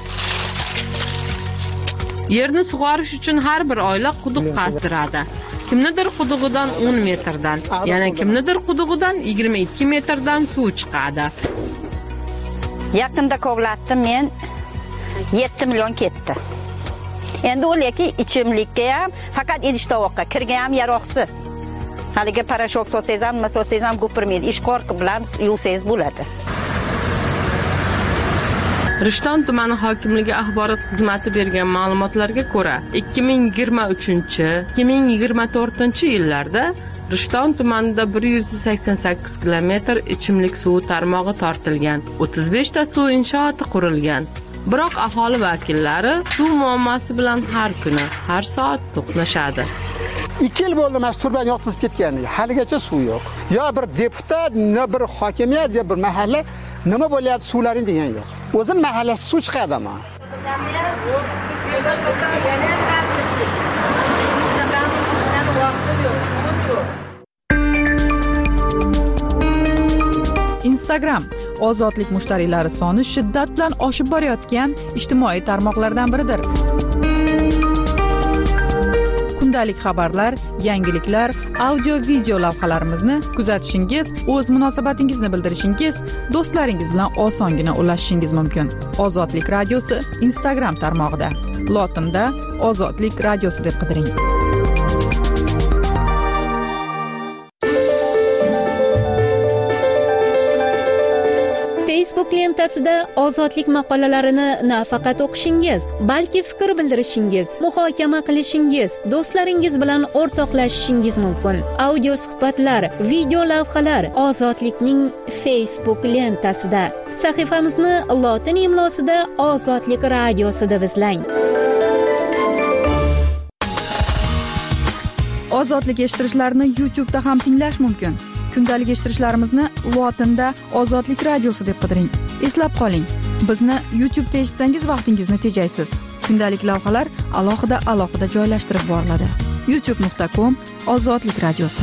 Yerni sug'orish uchun har bir oila quduq qazdiradi. Kimnidir qudug'idan 10 metrdan, yana kimnidir qudug'idan 22 metrdan suv chiqadi. Yaqinda kovlatdim men 7 million ketdi. Endi o'laki ichimlikka ham, faqat idish tovoqqa kirga ham yaroqsiz. Haliga parashok solsangiz ham, nima solsangiz ham gupirmaydi. Ishqor bilan yuvsangiz bo'ladi. Rishton tumani hokimligi axborot xizmati bergan ma'lumotlarga ko'ra, 2023-2024-yillarda Rishton tumanida 188 kilometr ichimlik suvi tarmog'i tortilgan, 35 ta suv inshooti qurilgan. Biroq aholi vakillari suv muammosi bilan har kuni, har soat to'qnashadi. 2 yil bo'ldi mana turban yoqtizib ketganiga, haligacha suv yo'q. Yo bir deputat, yo bir hokimiyat, yo bir mahalla nima bo'lyapti suvlaring degan yo'q. O'zim mahallasi suv chiqadi ama. Instagram ozodlik mushtariylari soni shiddat bilan oshib borayotgan ijtimoiy tarmoqlardan biridir. Kundalik xabarlar, yangiliklar, audio-video lavhalarimizni kuzatishingiz, o'z munosabatingizni bildirishingiz, do'stlaringiz bilan osongina ulashishingiz mumkin. Ozodlik radiosi Instagram tarmog'ida. Lotinda Ozodlik radiosi deb qidiring. Facebook lentasida ozodlik maqolalarini nafaqat o'qishingiz, balki fikr bildirishingiz, muhokama qilishingiz, do'stlaringiz bilan o'rtoqlashishingiz mumkin. Audio suhbatlar, video lavhalar Ozodlikning Facebook lentasida. Sahifamizni lotin imlosida Ozodlik radiosida izlang. Ozodlik eshittirishlarni YouTube'da ham tinglash mumkin. Kundalik eshittirishlarimizni lotinda Ozodlik radiosi deb qidiring. Eslab qoling, bizni YouTube'da eshitsangiz vaqtingizni tejaysiz. Kundalik lavhalar alohida joylashtirib boriladi. youtube.com Ozodlik radiosi.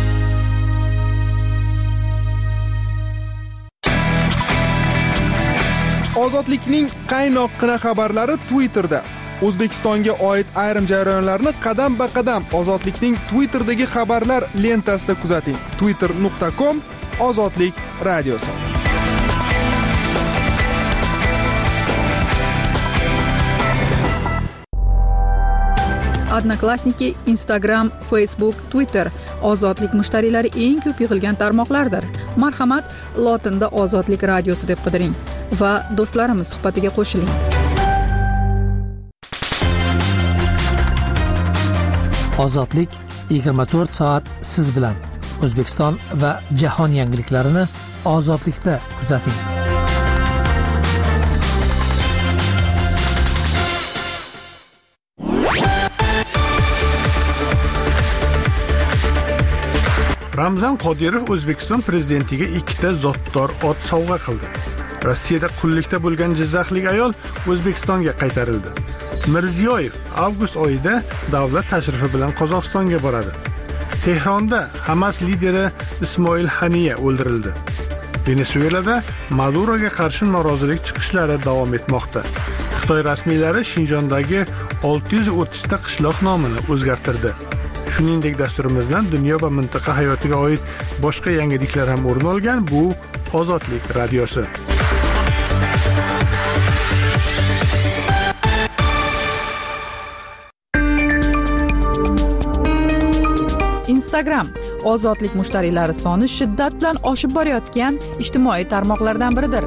Ozodlikning qaynoqqina xabarlari Twitterda. O'zbekistonga oid ayrim jarayonlarni qadam-ba-qadam Ozodlikning Twitterdagi xabarlar lentasida kuzating. twitter.com Ozodlik radiosi. Odnoklassniki, Instagram, Facebook, Twitter ozodlik mushtariylari eng ko'p yig'ilgan tarmoqlardir. Marhamat, lotinda ozodlik radiosi deb qidiring va do'stlarimiz suhbatiga qo'shiling. Ozodlik 24 soat siz bilan. O'zbekiston va jahon yangiliklarini ozodlikda kuzating. Ramzan Qodirov O'zbekiston prezidentiga 2 zotdor ot sovg'a qildi. Rossiyada qullikda bo'lgan jizzaxlik ayol O'zbekistonga qaytarildi. Mirziyoyev avgust oyida davlat tashrifi bilan Qozog'istonga boradi. Tehronda Hamas lideri Ismoil Haniya o'ldirildi. Venesuelada Maduroga qarshi norozilik chiqishlari davom etmoqda. Xitoy rasmiylari Shinjondagi 630 ta qishloq nomini o'zgartirdi. Shuningdek, dasturimizdan dunyo va mintaqa hayotiga oid boshqa yangiliklar ham o'rin olgan. Bu Ozodlik radiosi. Instagram ozodlik mushtariylari soni shiddat bilan oshib borayotgan ijtimoiy tarmoqlardan biridir.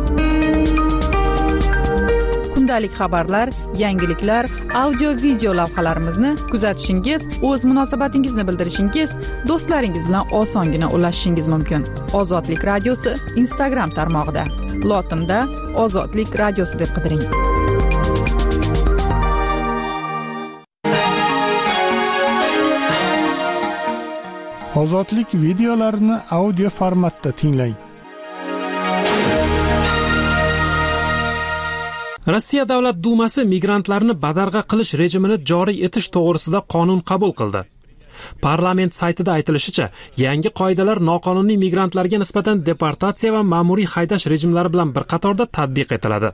Kundalik xabarlar, yangiliklar, audio-video lavhalarimizni kuzatishingiz, o'z munosabatingizni bildirishingiz, do'stlaringiz bilan osongina ulashishingiz mumkin. Ozodlik radiosi Instagram tarmog'ida. Lotinda ozodlik radiosi deb qidiring. Ozodlik videolarini audio formatda tinglang. Rossiya Davlat Dumasi migrantlarni badarg'a qilish rejimini joriy etish to'g'risida qonun qabul qildi. Parlament saytida aytilishicha, yangi qoidalar noqonuniy migrantlarga nisbatan deportatsiya va ma'muriy haydash rejimlari bilan bir qatorda tatbiq etiladi.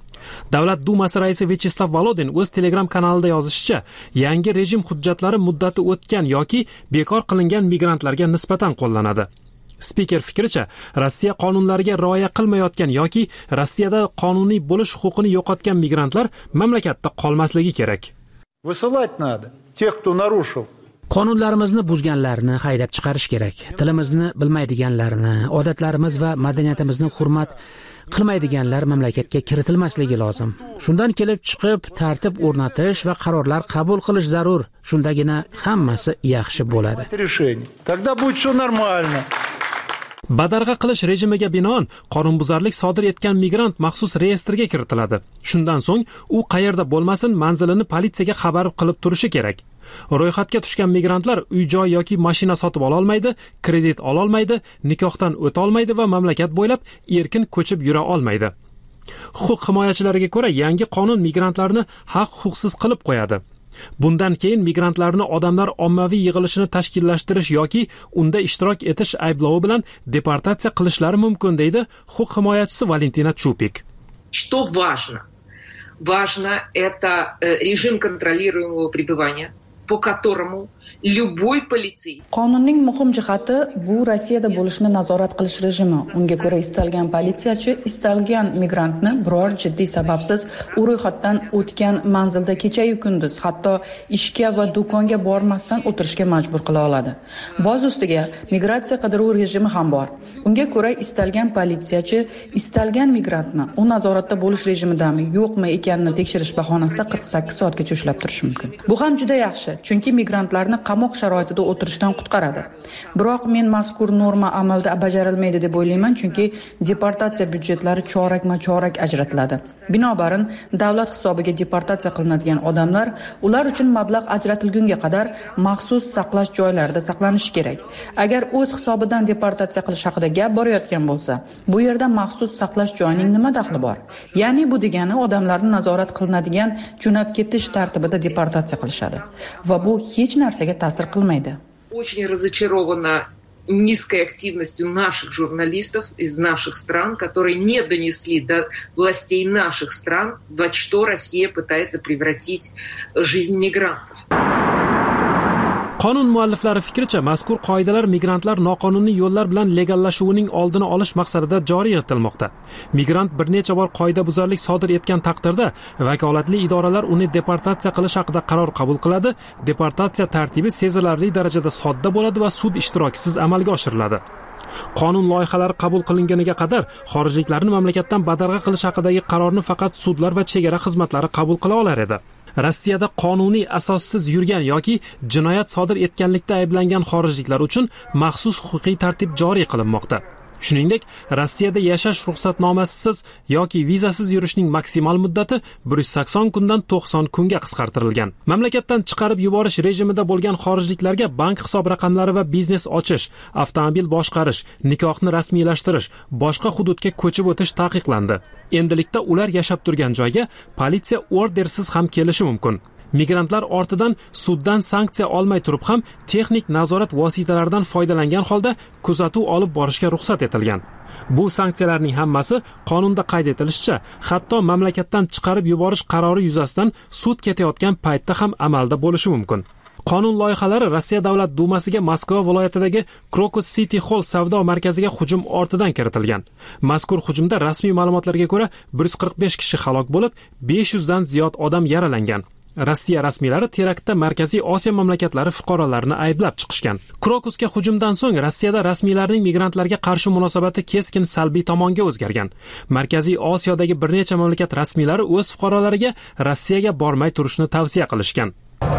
Davlat Dumasi raisi Vyacheslav Volodin o'z Telegram kanalida yozishicha, yangi rejim hujjatlari muddati o'tgan yoki bekor qilingan migrantlarga nisbatan qo'llanadi. Spiker fikricha, Rossiya qonunlariga rioya qilmayotgan yoki Rossiyada qonuniy bo'lish huquqini yo'qotgan migrantlar mamlakatda qolmasligi kerak. Высылать надо тех, кто нарушил. Qonunlarimizni buzganlarni haydab chiqarish kerak. Tilimizni bilmaydiganlarni, odatlarimiz va madaniyatimizni hurmat qilmaydiganlar mamlakatga kiritilmasligi lozim. Shundan kelib chiqib tartib o'rnatish va qarorlar qabul qilish zarur. Shundagina hammasi yaxshi bo'ladi. Тогда будет всё нормально. Badarg'a qilish rejimiga binoan qonunbuzarlik sodir etgan migrant maxsus reyestrga kiritiladi. Shundan so'ng u qayerda bo'lmasin manzilini politsiyaga xabar qilib turishi kerak. Ro'yxatga tushgan migrantlar uy-joy yoki mashina sotib ola olmaydi, kredit ola olmaydi, nikohdan o'ta olmaydi va mamlakat bo'ylab erkin ko'chib yura olmaydi. Huquq himoyachilariga ko'ra, yangi qonun migrantlarni haq-huquqsiz qilib qo'yadi. Bundan keyin migrantlarni odamlar ommaviy yig'ilishini tashkillashtirish yoki unda ishtirok etish ayblovi bilan deportatsiya qilishlari mumkin, deydi huquq himoyachisi Valentina Chupik. Что важно? Важно это режим контролируемого пребывания, по которому любой полицейский. Qonunning muhim jihati bu Rossiyada bo'lishni nazorat qilish rejimi. Unga ko'ra istalgan politsiyachi istalgan migrantni biror jiddiy sababsiz u ro'yxatdan o'tgan manzilda kecha-yu kunduz, hatto ishga va do'konga bormasdan o'tirishga majbur qila oladi. Boz ustiga migratsiya qidiruv rejimi ham bor. Unga ko'ra istalgan politsiyachi istalgan migrantni u nazoratda bo'lish rejimidami, yo'qmi ekanini tekshirish bahonasida 48 soatgacha ushlab turishi mumkin. Bu ham juda yaxshi, chunki migrantlarni qamoq sharoitida o'tirishdan qutqaradi. Biroq men mazkur norma amalda bajarilmaydi deb o'ylayman, chunki deportatsiya byudjetlari chorakma-chorak ajratiladi. Binobarin, davlat hisobiga deportatsiya qilinadigan odamlar ular uchun mablag' ajratilgunga qadar maxsus saqlash joylarida saqlanishi kerak. Agar o'z hisobidan deportatsiya qilish haqida gap borayotgan bo'lsa, bu yerda maxsus saqlash joyining nima daxli bor? Ya'ni bu degani odamlarni nazorat qilinadigan jo'nab ketish tartibida deportatsiya qilishadi va bu hech narsaga ta'sir qilmaydi. Очень разочарована низкой активностью наших журналистов из наших стран, которые не донесли до властей наших стран, во что Россия пытается превратить жизнь мигрантов. Qonun mualliflari fikricha, mazkur qoidalar migrantlar noqonuniy yo'llar bilan legallashuvining oldini olish maqsadida joriy etilmoqda. Migrant bir necha bor qoidabuzarlik sodir etgan taqdirda vakolatli idoralar uni deportatsiya qilish haqida qaror qabul qiladi. Deportatsiya tartibi sezilarli darajada sodda bo'ladi va sud ishtirokisiz amalga oshiriladi. Qonun loyihalari qabul qilinganiga qadar xorijliklarni mamlakatdan badarg'a qilish haqidagi qarorni faqat sudlar va chegara xizmatlari qabul qila olar edi. Rossiyada qonuniy asossiz yurgan yoki jinoyat sodir etganlikda ayblangan xorijliklar uchun maxsus huquqiy tartib joriy qilinmoqda. Shuningdek, Rossiyada yashash ruxsatnomasisiz yoki vizasiz yurishning maksimal muddati 180 kundan 90 kunga qisqartirilgan. Mamlakatdan chiqarib yuborish rejimida bo'lgan xorijliklarga bank hisob raqamlari va biznes ochish, avtomobil boshqarish, nikohni rasmiylashtirish, boshqa hududga ko'chib o'tish taqiqlandi. Endilikda ular yashab turgan joyga politsiya ordersiz ham kelishi mumkin. Migrantlar ortidan suddan sanksiya olmay turib ham texnik nazorat vositalaridan foydalangan holda kuzatuv olib borishga ruxsat etilgan. Bu sanksiyalarning hammasi qonunda qayd etilishicha, hatto mamlakatdan chiqarib yuborish qarori yuzasidan sud ketayotgan paytda ham amalda bo'lishi mumkin. Qonun loyihalari Rossiya Davlat Dumasiga Moskva viloyatidagi Krokus City Hall savdo markaziga hujum ortidan kiritilgan. Mazkur hujumda rasmiy ma'lumotlarga ko'ra 145 kishi halok bo'lib, 500 dan ziyod odam yaralangan. Rossiya rasmiylari teraktda Markaziy Osiyo mamlakatlari fuqarolarini ayblab chiqishgan. Krokusga hujumdan so'ng Rossiyada rasmiylarning migrantlarga qarshi munosabati keskin salbiy tomonga o'zgargan. Markaziy Osiyodagi bir necha mamlakat rasmiylari o'z fuqarolariga Rossiyaga bormay turishni tavsiya qilishgan.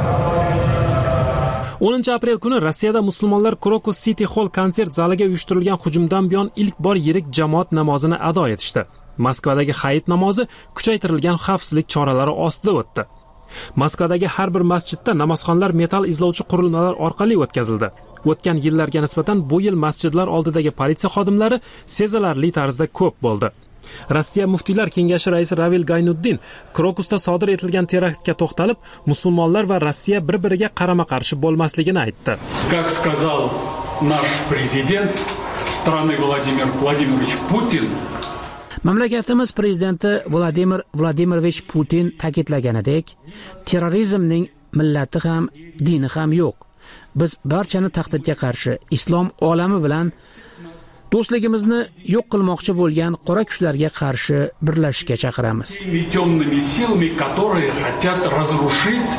10 aprel kuni Rossiyada musulmonlar Krokus City Hall konsert zaliga uyushtirilgan hujumdan buyon ilk bor yirik jamoat namozini ado etishdi. Moskvadagi hayit namozi kuchaytirilgan xavfsizlik choralari ostida o'tdi. Moskvadagi har bir masjidda namozxonlar metal izlovchi qurilmalar orqali o'tkazildi. O'tgan yillarga nisbatan bu yil masjidlar oldidagi politsiya xodimlari sezilarli tarzda ko'p bo'ldi. Rossiya muftiylar kengashi raisi Ravil Gaynuddin Krokusda sodir etilgan teraktga to'xtalib, musulmonlar va Rossiya bir-biriga qarama-qarshi bo'lmasligini aytdi. Как сказал наш президент страны Владимир Владимирович Путин, Mamlakatimiz prezidenti Vladimir Vladimirovich Putin ta'kidlaganidek, terrorizmning millati ham, dini ham yo'q. Biz barchani tahdidga qarshi islom olami bilan do'stligimizni yo'q qilmoqchi bo'lgan qora kuchlarga qarshi birlashishga chaqiramiz. Темными силами, которые хотят разрушить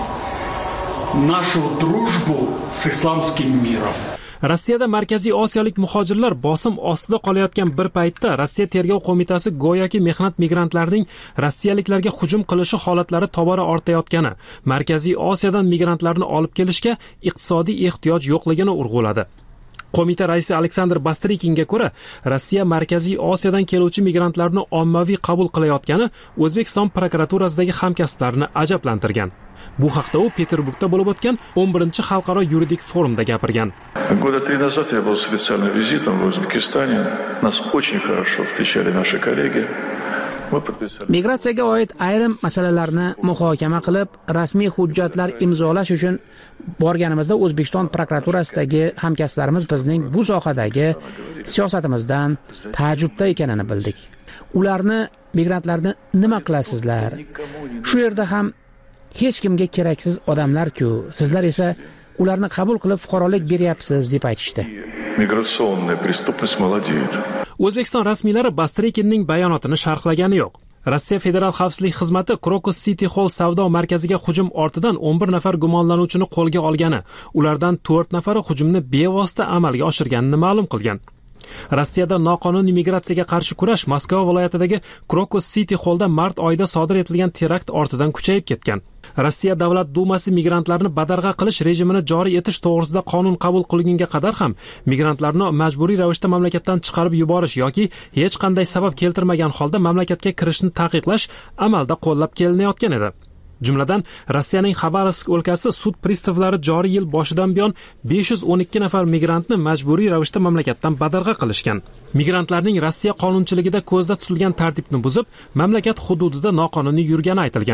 нашу дружбу с исламским миром. Rossiyada Markaziy Osiyolik muhojirlar bosim ostida qolayotgan bir paytda Rossiya tergov qo'mitasi go'yoki mehnat migrantlarining rossiyaliklarga hujum qilishi holatlari tobora ortayotgani, Markaziy Osiyodan migrantlarni olib kelishga iqtisodiy ehtiyoj yo'qligini urg'uladi. Qo'mita raisi Aleksandr Bastrikinga ko'ra, Rossiya Markaziy Osiyodan keluvchi migrantlarni ommaviy qabul qilayotgani O'zbekiston prokuraturasidagi hamkasblarini ajablantirgan. Bu haqda u Peterburgda bo'lib o'tgan 11-chi xalqaro yuridik forumda gapirgan. Года 3 назад я был специальным визитом в Узбекистане. Нас очень хорошо встречали наши коллеги. Migratsiyaga oid ayrim masalalarni muhokama qilib, rasmiy hujjatlar imzolash uchun borganimizda O'zbekiston prokuraturasidagi hamkasblarimiz bizning bu sohadagi siyosatimizdan taajjubda ekanini bildik. Ularni migrantlarni nima qilasizlar? Shu yerda ham hech kimga keraksiz odamlar-ku, sizlar esa ularni qabul qilib fuqarolik beryapsiz deb aytishdi. Migratsiya prestupность молодеет. O'zbekiston rasmiylari Bastrikinning bayonotini sharhlagani yo'q. Rossiya Federal xavfsizlik xizmati Krokus City Hall savdo markaziga hujum ortidan 11 nafar gumonlanuvchini qo'lga olgani, ulardan 4 nafari hujumni bevosita amalga oshirganini ma'lum qilgan. Rossiyada noqonuniy migratsiyaga qarshi kurash Moskva viloyatidagi Krokus City Hallda mart oyida sodir etilgan terakt ortidan kuchayib ketgan. Rossiya Davlat Dumasi migrantlarni badarg'a qilish rejimini joriy etish to'g'risida qonun qabul qilingunga qadar ham migrantlarni majburiy ravishda mamlakatdan chiqarib yuborish yoki hech qanday sabab keltirmagan holda mamlakatga kirishni taqiqlash amalda qo'llab kelinayotgan edi. Jumladan, Rossiyaning Xabarovsk o'lkasi sud pristavlari joriy yil boshidan buyon 512 nafar migrantni majburiy ravishda mamlakatdan badarg'a qilishgan. Migrantlarning Rossiya qonunchiligida ko'zda tutilgan tartibni buzib, mamlakat hududida noqonuniy yurgani aytilgan.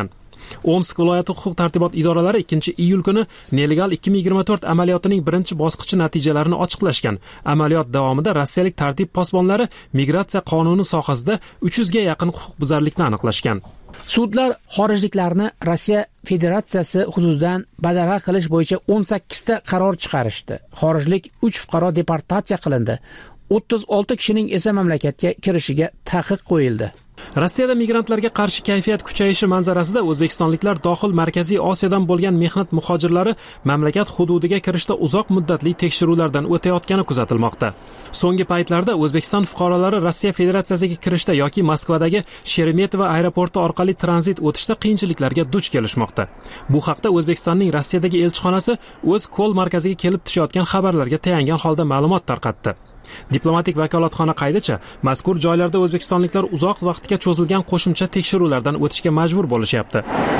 Omsk viloyati huquq-tartibot idoralari 2-iyul kuni Nelegal 2024 amaliyotining birinchi bosqichi natijalarini ochiqlashgan. Amaliyot davomida rossiyalik tartib posbonlari migratsiya qonuni sohasida 300 ga yaqin huquqbuzarlikni aniqlashgan. Sudlar xorijliklarni Rossiya Federatsiyasi hududidan badarg'a qilish bo'yicha 18 ta qaror chiqarishdi. Xorijlik 3 fuqaro deportatsiya qilindi. 36 kishining esa mamlakatga kirishiga taqiq qo'yildi. Rossiyada migrantlarga qarshi kayfiyat kuchayishi manzarasida o'zbekistonliklar dohil Markaziy Osiyodan bo'lgan mehnat muhojirlari mamlakat hududiga kirishda uzoq muddatli tekshiruvlardan o'tayotgani kuzatilmoqda. So'nggi paytlarda O'zbekiston fuqarolari Rossiya Federatsiyasiga kirishda yoki Moskvadagi Sheremetyevo aeroporti orqali tranzit o'tishda qiyinchiliklarga duch kelishmoqda. Bu haqda O'zbekistonning Rossiyadagi elchixonasi o'z ko'l markaziga kelib tushayotgan xabarlarga tayangan holda ma'lumot tarqatdi. Diplomatik vakolatxona qaydicha, mazkur joylarda o'zbekistonliklar uzoq vaqtga cho'zilgan qo'shimcha tekshiruvlardan o'tishga majbur bo'lishyapti.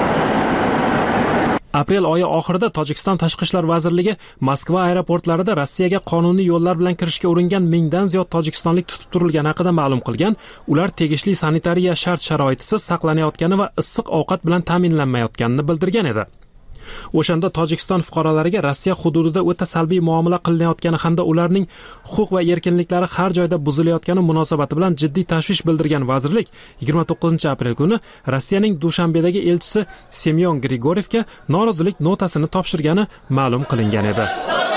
Aprel oyi oxirida Tojikiston Tashqi ishlar vazirligi Moskva aeroportlarida Rossiyaga qonuniy yo'llar bilan kirishga uringan 1000 dan ziyod tojikistonlik tutib turilgani haqida ma'lum qilgan. Ular tegishli sanitariya shart-sharoitisiz saqlanayotgani va issiq ovqat bilan ta'minlanmayotganini bildirgan edi. O'shanda Tojikiston fuqarolariga Rossiya hududida o'ta salbiy muomala qilinayotgani hamda ularning huquq va erkinliklari har joyda buzilayotgani munosabati bilan jiddiy tashvish bildirgan vazirlik 29-aprel kuni Rossiyaning Dushanbedagi elchisi Semyon Grigorievga norozilik notasini topshirgani ma'lum qilingan edi.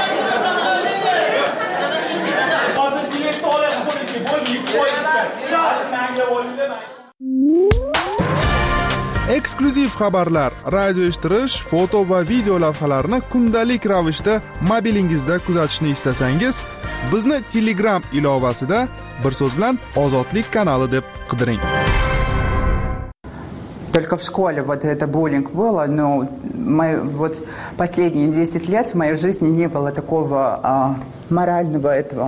Eksklyuziv xabarlar, radio eshittirish, foto va video lavhalarni kundalik ravishda mobilingizda kuzatishni istasangiz, bizni Telegram ilovasida bir so'z bilan Ozodlik kanali deb qidiring. Только в школе вот это буллинг было, но вот последние 10 лет в моей жизни не было такого морального этого.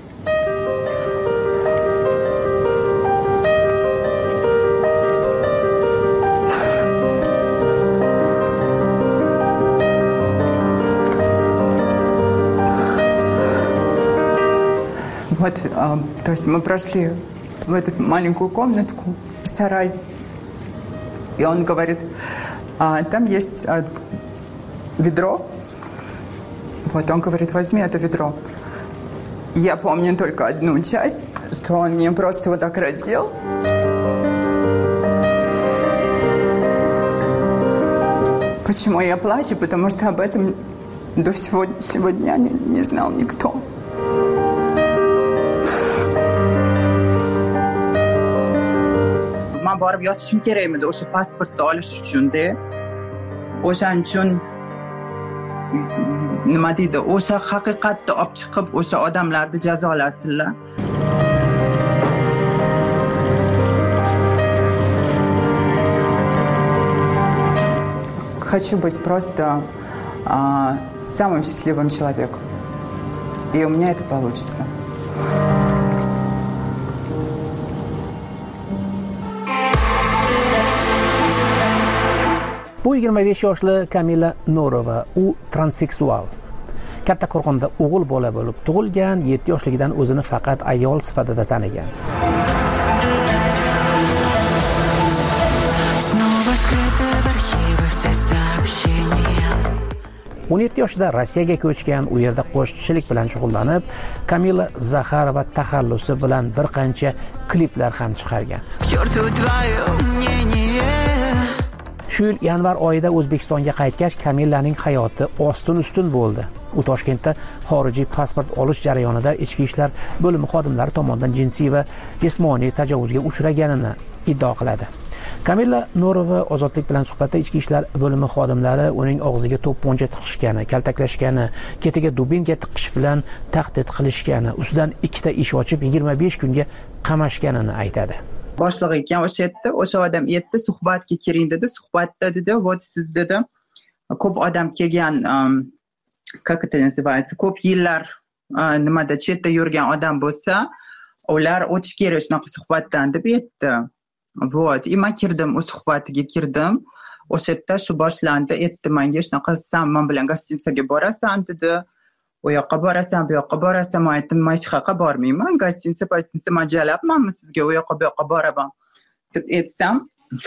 Вот, то есть мы прошли в эту маленькую комнатку, сарай, и он говорит, там есть ведро, вот он говорит, возьми это ведро. Я помню только одну часть, что он мне просто вот так раздел. Почему я плачу? Потому что об этом до сегодняшнего дня не знал никто. Men borib yotishim kerak edi o'sha pasportni olish uchun-da. O'shaning uchun nima deydi, o'sha haqiqatni olib chiqib, o'sha odamlarni jazolasinlar. Хочу быть просто самым счастливым человеком. И у меня это получится. Bu 25 yoshli Kamila Norova, u transseksual. Kattaqo'rg'onda o'g'il bola bo'lib tug'ilgan, 7 yoshligidan o'zini faqat ayol sifatida tanigan. 17 yoshida Rossiyaga ko'chgan, u yerda qo'shiqchilik bilan shug'ullanib, Kamila Zaxarova taxallusi bilan bir qancha kliplar ham chiqargan. Shu yil yanvar oyida O'zbekistonga qaytgach, Kamilaning hayoti ostin-ustun bo'ldi. U Toshkentda xorijiy pasport olish jarayonida ichki ishlar bo'limi xodimlari tomonidan jinsiy va jismoniy tajovuzga uchraganini iddao qiladi. Kamila Norova Ozodlik bilan suhbatda ichki ishlar bo'limi xodimlari uning og'ziga to'pponcha tiqishgani, kaltaklashgani, ketiga dubinka tiqish bilan tahdid qilishgani, ustidan 2 ta ish ochib 25 kunga qamashganini aytadi. Boshlig'i ekan o'sha yerda, o'sha odam yerda suhbatga kiring dedi. Suhbatda dedi, "Вот siz dedi, ko'p odam kelgan, как это называется, ko'p yillar nimada chetda yurgan odam bo'lsa, ular o'tish kerak shunaqa suhbatdan" deb aytdi. Вот, и men kirdim, u suhbatiga kirdim. O'sha yerda shu boshlandi, aytdi menga shunaqa, "Sen men bilan gostinitsaga borasan" dedi. "U yoqqa borasan, bu yoqqa borasan." Men aytdim, "Men hech qayerga bormayman. Gostinitsa men jalabmanmi sizga? U yoqqa bu yoqqa boraman" deb aytsam,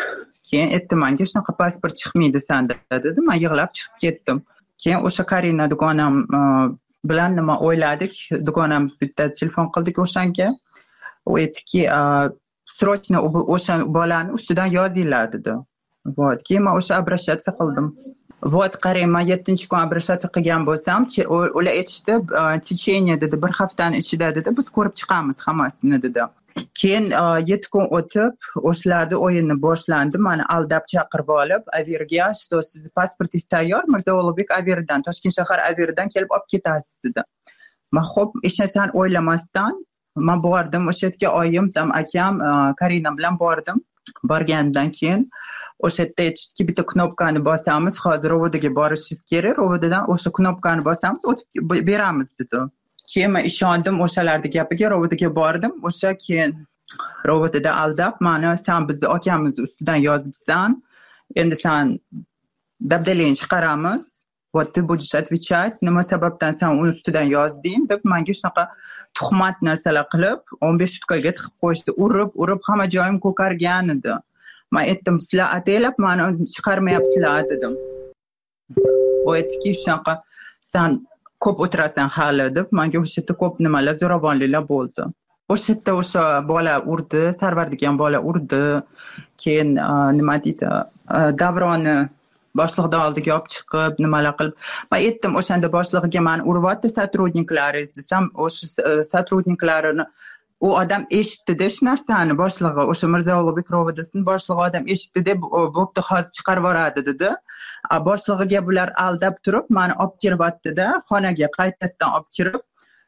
keyin aytdi menga shunaqa pasport chiqmaydi sanda dedi. Men yig'lab chiqib ketdim. Keyin o'sha Karina dugonam bilan nima o'yladik, dugonamiz bitta telefon qildik o'shanga. U aytdiki, srochno o'sha bolani ustidan yozinglar dedi. Вот, keyin men o'sha обращаться qildim. Вот, qarang, men 7-kun обращаться qilgan bo'lsam, ular aytishdi, techение dedi, bir haftani ichida dedi, biz ko'rib chiqamiz hammasini dedi. Keyin 7 kun o'tib, o'shalarning o'yini boshlandi. Meni aldab chaqirib olib, averga, что siz pasportingiz tayyor, Mirzo Ulug'bek averdan, Toshkent shahar averdan kelib olib ketasiz dedi. Men xo'p, hech narsani o'ylamasdan men bordim, o'sha yerga oyim, tam akam, Karina bilan bordim. Borgandan keyin o'sha yerda aytishdiki, bitta knopkani bosamiz, hozir rovodaga borishingiz kerak, rovodadan o'sha knopkani bosamiz, o'tib beramiz dedi. Keyin men ishondim o'shalarning gapiga, rovodaga bordim. O'sha keyin rovodada aldab, meni sen bizni akamiz ustidan yozibsan, endi sen dabdalingni chiqaramiz. Вот ты будешь отвечать, nima sababdan sen uni ustidan yozding deb menga shunaqa tuhmat narsalar qilib 15 sutkaga tiqib qo'yishdi. Urib hamma joyim ko'kargan edi. Men aytdim, sizlar ataylab meni chiqarmayapsizlar dedim. U aytdiki, shunaqa sen ko'p o'tirasan hali deb menga o'sha yerda ko'p nimalar, zo'ravonliklar bo'ldi. O'sha yerda o'sha bola urdi, Sarvar degan bola urdi. Keyin nima deydi, Davronni boshliqdan oldiga olib chiqib, nimalar qilib. Men aytdim, o'shanda boshlig'iga meni uryapti sotrudniklaringiz desam, o'sha sotrudniklarini u odam eshitdi-da shu narsani, boshlig'i, o'sha Mirzo Ulug'bek rovodasini boshlig'i odam eshitdi-da, bo'pti, hozir chiqarib yuboradi dedi. Boshlig'iga bular aldab turib, meni olib kiryapti-da, xonaga qaytadan olib kirib,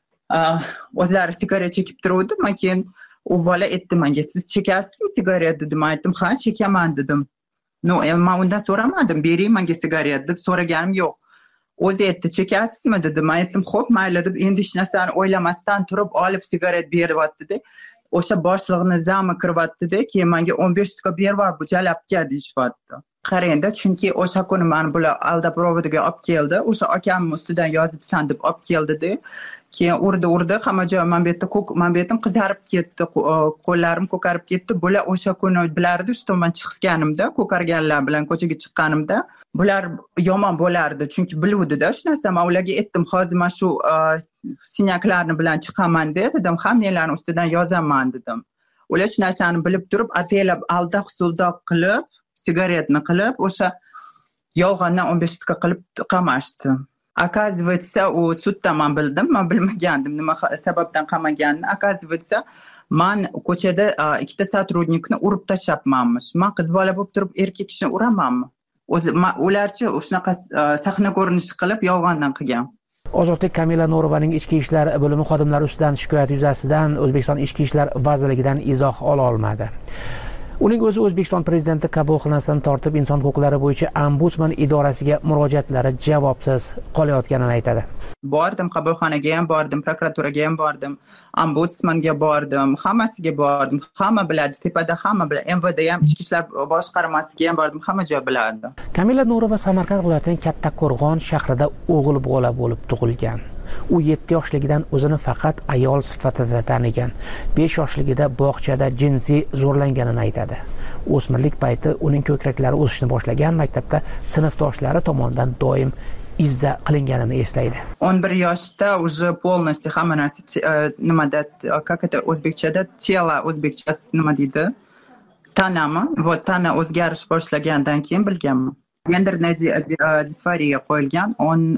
o'zlari sigaret chekib turuvdi. Men keyin u bola aytdi menga, siz chekasizmi sigaret dedi. Men aytdim, ha, chekaman dedim. No, men undan so'ramadim, bering menga sigaret deb so'raganim yo'q. O'zi aytdi, chekasizmi dedi. Men aytdim, xo'p, mayli deb, endi hech narsani o'ylamasdan turib olib sigaret beryapti-da. O'sha boshlig'ini zami kiryapti-da, keyin menga 15 sutka berib bu jalabga deyishyapti. Qarangda, chunki o'sha kuni meni bular aldab rovodaga olib keldi. O'sha akamni ustidan yozibsan deb olib keldi-da. Keyin urdi, hamma joy men betim qizarib ketdi, qo'llarim ko'karib ketdi. Bular o'sha kuni bilardi, shu men chiqganimda, ko'karganlar bilan ko'chaga chiqqanimda, bular yomon bo'lardi, chunki biluvdi-da shu narsa. Men ularga aytdim, hozir men shu sinyaklarni bilan chiqaman dedim, hammalarni ustidan yozaman dedim. Ular shu narsani bilib turib, ataylab aldoq-suldoq qilib, sigaretni qilib, o'sha yolg'ondan 15 sutka qilib qamashdi. Оказывается, u sudda men bildim, men bilmagandim nima sababdan qamaganini. Оказывается, men ko'chada ikkita sotrudnikni urib tashlabmanmish. Men qiz bola bo'lib turib erkak kishini uramanmi? O'zi ularchi shunaqa sahna ko'rinishi qilib yolg'ondan qilgan. Ozodlik Kamila No'rovaning ichki ishlar bo'limi xodimlari ustidan shikoyat yuzasidan O'zbekiston ichki ishlar vazirligidan izoh ola olmadi. Uning o'zi O'zbekiston prezidenti qabul qilinasidan tortib inson huquqlari bo'yicha ombudsman idorasiga murojaatlari javobsiz qolayotganini aytadi. Bordim, qabulxonaga ham bordim, prokuraturaga ham bordim, ombudsmanga bordim, hammasiga bordim. Hamma biladi, tepada hamma biladi. MVD ham, ichki ishlar boshqarmasiga ham bordim, hamma joy biladi. Kamila No'rova Samarqand viloyatining Kattaqo'rg'on shahrida o'g'il bola bo'lib tug'ilgan. U 7 yoshligidan o'zini faqat ayol sifatida tanigan. 5 yoshligida bog'chada jinsiy zo'rlanganini aytadi. O'smirlik payti uning ko'kraklari o'sishni boshlagan, maktabda sinfdoshlari tomonidan doim izza qilinganini eslaydi. 11 yoshda уже полностью hamma narsa nimada, как это o'zbekchada, tela o'zbekchasi nima deydi? Tanami, вот tana o'zgarish boshlagandan keyin bilganman. Genderная disforiya qo'yilgan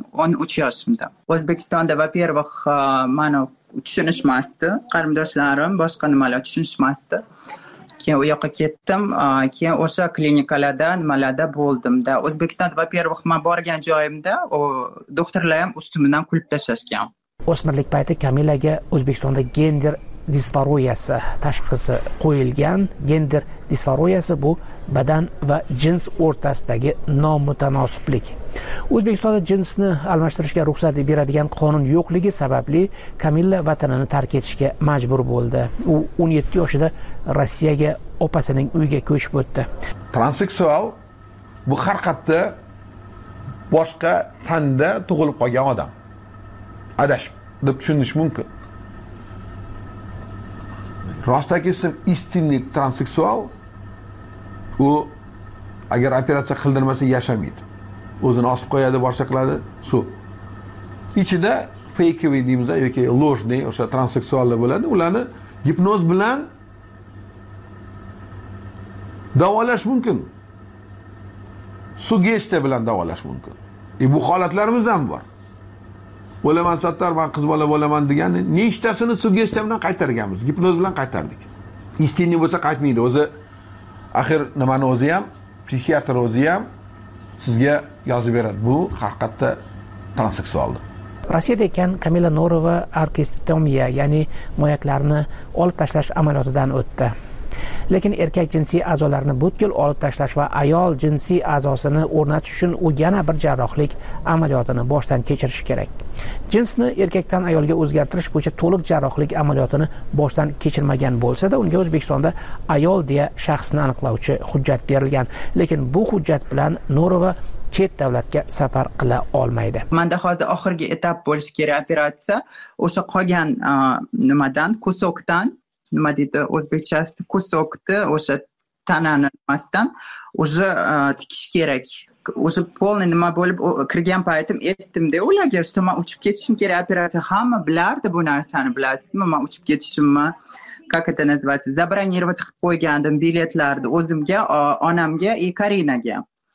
13 yoshimda. O'zbekistonda во-первых, meni tushunishmasdi, qarindoshlarim boshqa nimalar tushunishmasdi. Keyin u yoqqa ketdim, keyin o'sha klinikalarda nimalarda bo'ldimda. O'zbekistonda во-первых, men borgan joyimda doktorlar ham ustimdan kulib tashlashgan. O'smirlik payti Kamilaga O'zbekistonda gender disforiyasi tashxisi qo'yilgan. Gender disforiyasi bu badan va jins o'rtasidagi nomutanosiblik. O'zbekistonda jinsni almashtirishga ruxsat beradigan qonun yo'qligi sababli Kamila vatanini tark etishga majbur bo'ldi. U 17 yoshida Rossiyaga opasining uyiga ko'chib o'tdi. Transseksual bu har qayerda boshqa tanda tug'ilib qolgan odam. Adashib deb tushunish mumkin. Rostaki ism istinlik transseksual u agar operatsiya qildirmasa yashamaydi. O'zini osib qo'yadi, boshqa qiladi, suv. Ichida fakeviy deymiz yoki ложный o'sha transseksuallar bo'ladi. Ularni gipnoz bilan davolash mumkin. Sugestiya bilan davolash mumkin. Bu holatlarimiz ham bor. Bo'laman Sattar, men qiz bola bo'laman degan nechtasini sugestiya bilan qaytarganmiz, gipnoz bilan qaytardik. Istinni bo'lsa qaytmaydi. O'zi axir nimani o'zi ham, psixiatr o'zi ham sizga yozib beradi. Bu haqiqatda transseksualdir. Rossiyada ekan Kamila Norova arkistomiya, ya'ni moyaklarni olib tashlash amaliyotidan o'tdi. Lekin erkak jinsiy a'zolarini butkul olib tashlash va ayol jinsiy a'zosini o'rnatish uchun u yana bir jarrohlik amaliyotini boshdan kechirishi kerak. Jinsni erkakdan ayolga o'zgartirish bo'yicha to'liq jarrohlik amaliyotini boshdan kechirmagan bo'lsa-da, unga O'zbekistonda ayol deya shaxsni aniqlovchi hujjat berilgan. Lekin bu hujjat bilan Norova chet davlatga safar qila olmaydi. Menda hozir oxirgi etap bo'lishi kerak operatsiya. O'sha qolgan nimadan, kusokdan, nima deydi o'zbekchasi, kusokni o'sha tanani nimasidan o'sha tikish kerak. O'sha polni nima bo'lib kirgan paytim aytdim-da ularga, что men uchib ketishim kerak operatsiya. Hamma bilardi bu narsani, bilasizmi? Men uchib ketishimni, как это называется, забронировать qilib qo'ygandim biletlarni o'zimga, onamga, Karinaga.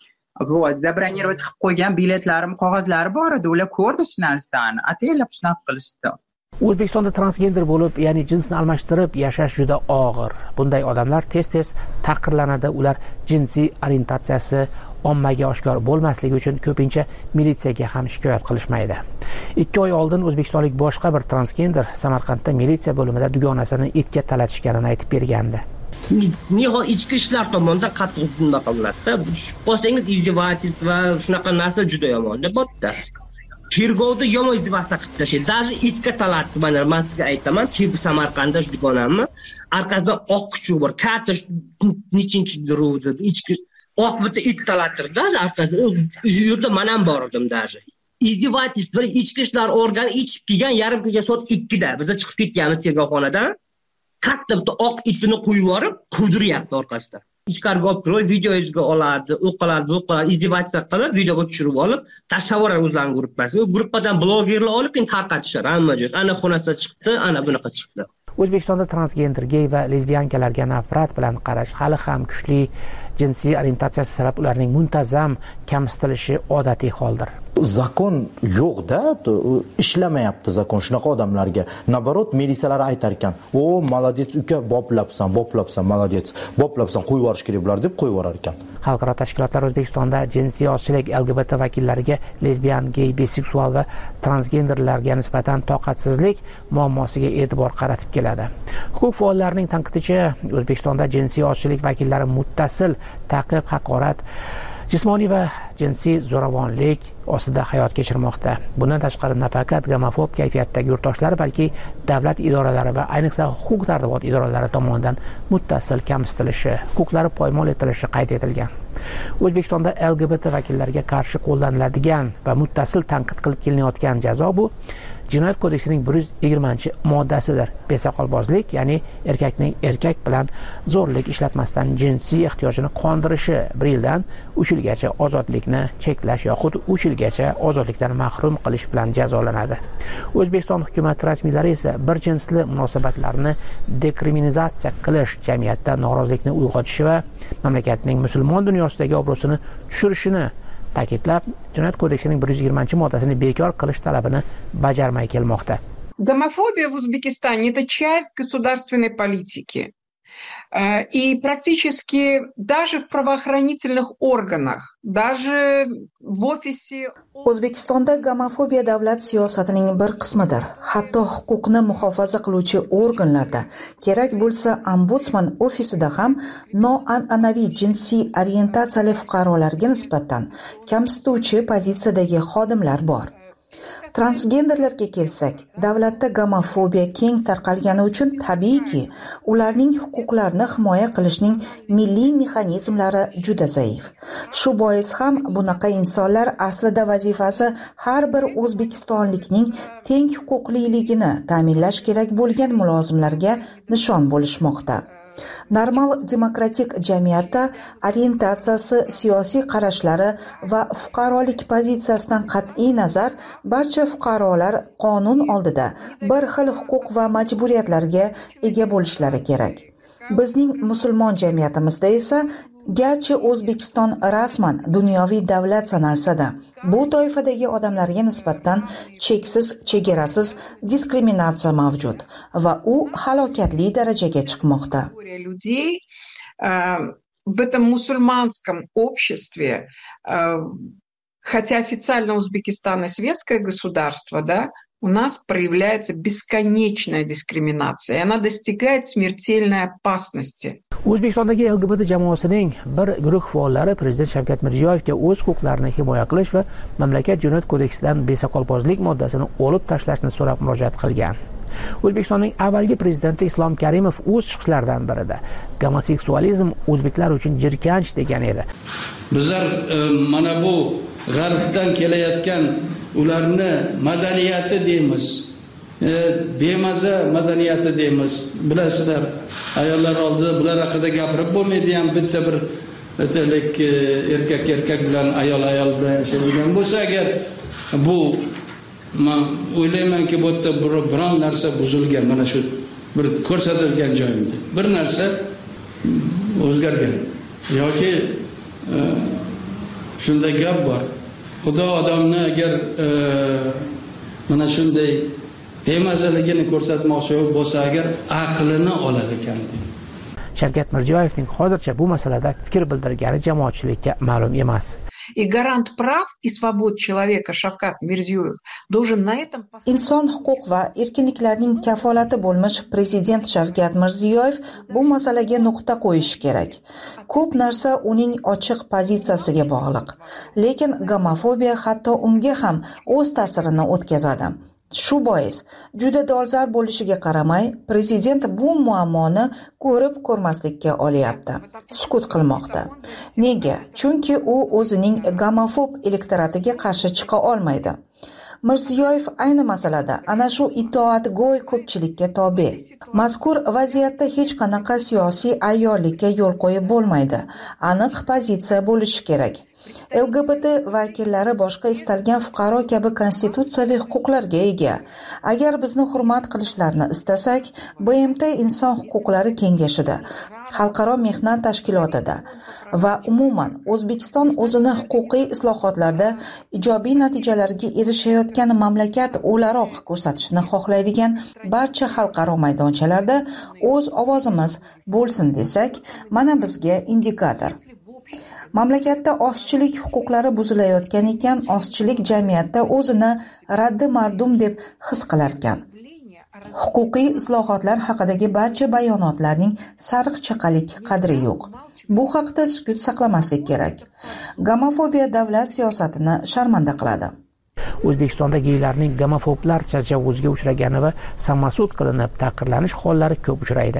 Вот, забронировать qilib qo'ygan biletlarim, qog'ozlari bor edi. Ular ko'rdi shu narsani. Ataylab shunaqa qilishdi. O'zbekistonda transgender bo'lib, ya'ni jinsni almashtirib yashash juda og'ir. Bunday odamlar tez-tez taqdirlanadi. Ular jinsiy orientatsiyasi ommaga oshkor bo'lmasligi uchun ko'pincha militsiyaga ham shikoyat qilishmaydi. 2 oy oldin o'zbekistonlik boshqa bir transgender Samarqandda militsiya bo'limida dugonasini itga talatishganini aytib bergandi. Nihoyat ichki ishlar tomonidan qattiq zimma qilinadi-da. Tushib qolsangiz izdevательство, shunaqa narsa juda yomon-da bo'pti. Tergovda yomon izdevательство qilib tashlaydi. Даже itga talatdi. Men sizga aytaman, Samarqandda dugonamni orqasidan oq kuchuk bor. Katta nechinchi ruvda ichki oq bitta it talattirdi, orqasidan u yerda men ham bor edim даже. Izdevательство ichki ishlar organi ichib kelgan yarim kecha soat 2 da biz chiqib ketganmiz tergovxonadan. Katta bitta oq itini qo'yib yorib, quvdiryapti orqasidan. Ichkariga olib kirib, videoga oladi, o'qiladi, izdevательство qilib, videoga tushirib olib, tashlab o'zlarining gruppasiga. U gruppadan blogerlar olib, keyin tarqatishar hamma joyga. Ana xonasida chiqdi, ana bunaqa chiqdi. O'zbekistonda transgender, gey va lesbiyankalarga nafrat bilan qarash hali ham kuchli. Jinsiy orientatsiyasi sabab ularning muntazam kamsitilishi odatiy holdir. Zakon yo'q-da, ishlamayapti zakon shunaqa odamlarga. Nabarot militsiyalar aytar ekan, "O, молодец uka, boplabsan, молодец. Boplabsan, qo'yib yuborish kerak bular" deb qo'yib yuborar ekan. Xalqaro tashkilotlar O'zbekistonda jinsiy ozchilik, LGBT vakillariga, lesbiyan, gey, biseksual va transgenderlarga nisbatan toqatsizlik muammosiga e'tibor qaratib keladi. Huquq faollarining tanqidicha, O'zbekistonda jinsiy ozchilik vakillari muttasil ta'qib, haqorat, jismoniy va jinsiy zo'ravonlik ostida hayot kechirmoqda. Bundan tashqari nafaqat gomofob kayfiyatdagi yurtdoshlar, balki davlat idoralari va ayniqsa huquq-tartibot idoralari tomonidan muttasil kamsitilishi, huquqlari poymol etilishi qayd etilgan. O'zbekistonda LGBT vakillariga qarshi qo'llaniladigan va muttasil tanqid qilib kelinayotgan jazo bu Jinoyat kodeksining 120-moddasidir. Besoqolbozlik, ya'ni erkakning erkak bilan zo'rlik ishlatmasdan jinsiy ehtiyojini qondirishi 1 yildan 3 yilgacha ozodlikni cheklash yoxud 3 yilgacha ozodlikdan mahrum qilish bilan jazolanadi. O'zbekiston hukumat rasmiylari esa bir jinsli munosabatlarni dekriminalizatsiya qilish jamiyatda norozilikni uyg'otishi va mamlakatning musulmon dunyosidagi obro'sini tushirishini ta'kidlab, Jinoyat kodeksining 120-moddasini bekor qilish talabini bajarmay kelmoqda. Гомофобия в Узбекистане – это часть государственной политики. И практически даже в правоохранительных органах, даже в офисе... O'zbekistonda gomofobiya davlat siyosatining bir qismidir. Hatto huquqni muhofaza qiluvchi organlarda, kerak bo'lsa ombudsman ofisida ham noan'anaviy jinsiy orientatsiyali fuqarolarga nisbatan kamsituvchi pozitsiyadagi xodimlar bor. Transgenderlarga kelsak, davlatda gomofobiya keng tarqalgani uchun tabiiyki, ularning huquqlarini himoya qilishning milliy mexanizmlari juda zaif. Shu bois ham bunaqa insonlar aslida vazifasi har bir o'zbekistonlikning teng huquqliligini ta'minlash kerak bo'lgan mulozimlarga nishon bo'lishmoqda. Normal demokratik jamiyatda orientatsiyasi, siyosiy qarashlari va fuqarolik pozitsiyasidan qat'iy nazar barcha fuqarolar qonun oldida bir xil huquq va majburiyatlarga ega bo'lishlari kerak. Bizning musulmon jamiyatimizda esa garchi O'zbekiston rasman dunyoviy davlat sanalsa-da, bu toifadagi odamlarga nisbatan cheksiz, chegarasiz diskriminatsiya mavjud va u halokatli darajaga chiqmoqda. В этом мусульманском обществе, хотя официально Узбекистан и светское государство, да, у нас проявляется бесконечная дискриминация, и она достигает смертельной опасности. O'zbekistondagi LGBT jamoasining bir guruh faollari Prezident Shavkat Mirziyoyevga o'z huquqlarini himoya qilish va mamlakat jinoyat kodeksidan besoqolpozlik moddasini olib tashlashni so'rab murojaat qilgan. O'zbekistonning avvalgi prezidenti Islom Karimov o'z chiqishlaridan birida gomoseksualizm o'zbeklar uchun jirkanch degan edi. Bizlar mana bu g'arbdan kelayotgan ularni madaniyati deymiz. Bemaza madaniyati deymiz. Bilasizlar, ayollar oldida bular haqida gapirib bo'lmaydi ham, bitta bir erkak bilan ayol bilan yashaydigan bo'lsa agar bu men o'ylaymanki bu yerda biron narsa buzilgan, mana shu bir ko'rsatilgan joyimda bir narsa o'zgargan yoki shunday gap bor. Xudo odamni agar mana shunday bemazaligini ko'rsatmoqchi bo'lsa agar aqlini olar ekan. Shavkat Mirziyoyevning hozircha bu masalada fikr bildirgani jamoatchilikka ma'lum emas. И гарант прав и свобод человека Shavkat Mirziyoyev должен на этом... Inson huquq va erkinliklarining kafolati bo'lmish prezident Shavkat Mirziyoyev bu masalaga nuqta qo'yishi kerak. Ko'p narsa uning ochiq pozitsiyasiga bog'liq, lekin gomofobiya hatto unga ham o'z ta'sirini o'tkazadi. Shu bois, juda dolzarb bo'lishiga qaramay, prezident bu muammoni ko'rib ko'rmaslikka olyapti, sukut qilmoqda. Nega? Chunki u o'zining gomofob elektoratiga qarshi chiqa olmaydi. Mirziyoyev ayni masalada ana shu itoatgo'y ko'pchilikka tobe. Mazkur vaziyatda hech qanaqa siyosiy ayyorlikka yo'l qo'yib bo'lmaydi. Aniq pozitsiya bo'lishi kerak. LGBT vakillari boshqa istalgan fuqaro kabi konstitutsiyaviy huquqlarga ega. Agar bizni hurmat qilishlarini istasak, BMT Inson huquqlari kengashida, xalqaro mehnat tashkilotida va umuman O'zbekiston o'zini huquqiy islohotlarda ijobiy natijalarga erishayotgan mamlakat o'laroq ko'rsatishni xohlaydigan barcha xalqaro maydonchalarda o'z ovozimiz bo'lsin desak, mana bizga indikator. Mamlakatda ozchilik huquqlari buzilayotgan ekan, ozchilik jamiyatda o'zini raddi mardum deb his qilar ekan. Huquqiy islohotlar haqidagi barcha bayonotlarning sariq chaqalik qadri yo'q. Bu haqda sukut saqlamaslik kerak. Gomofobiya davlat siyosatini sharmanda qiladi. O'zbekistonda geylarning gomofoblar tajovuzga uchragani va samasud qilinib taqdirlanish hollari ko'p uchraydi.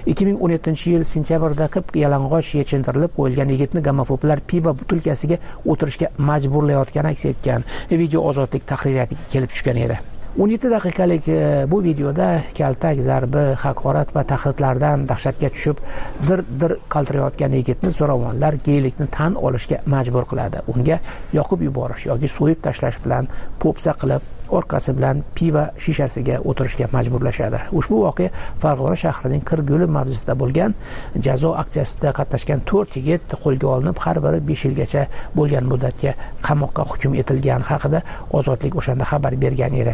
2017-yil sentyabrda qip-yalang'och yechintirilib qo'yilgan yigitni gomofoblar pivo butilkasiga o'tirishga majburlayotgani aks etgan video Ozodlik tahririyatiga kelib tushgan edi. 17 daqiqalik bu videoda kaltak, zarbi, haqorat va tahdidlardan dahshatga tushib, dir qaltirayotgan yigitni zo'ravonlar geylikni tan olishga majbur qiladi. Unga yoqib yuborish yoki so'yib tashlash bilan po'pisa qilib, orqasi bilan piva shishasiga o'tirishga majburlashadi. Ushbu voqea Farg'ona shahrining Qirguli mavzusida bo'lgan. Jazo aksiyasida qatnashgan 4 yigit qo'lga olinib, har biri 5 yilgacha bo'lgan muddatga qamoqqa hukm etilgani haqida Ozodlik o'shanda xabar bergan edi.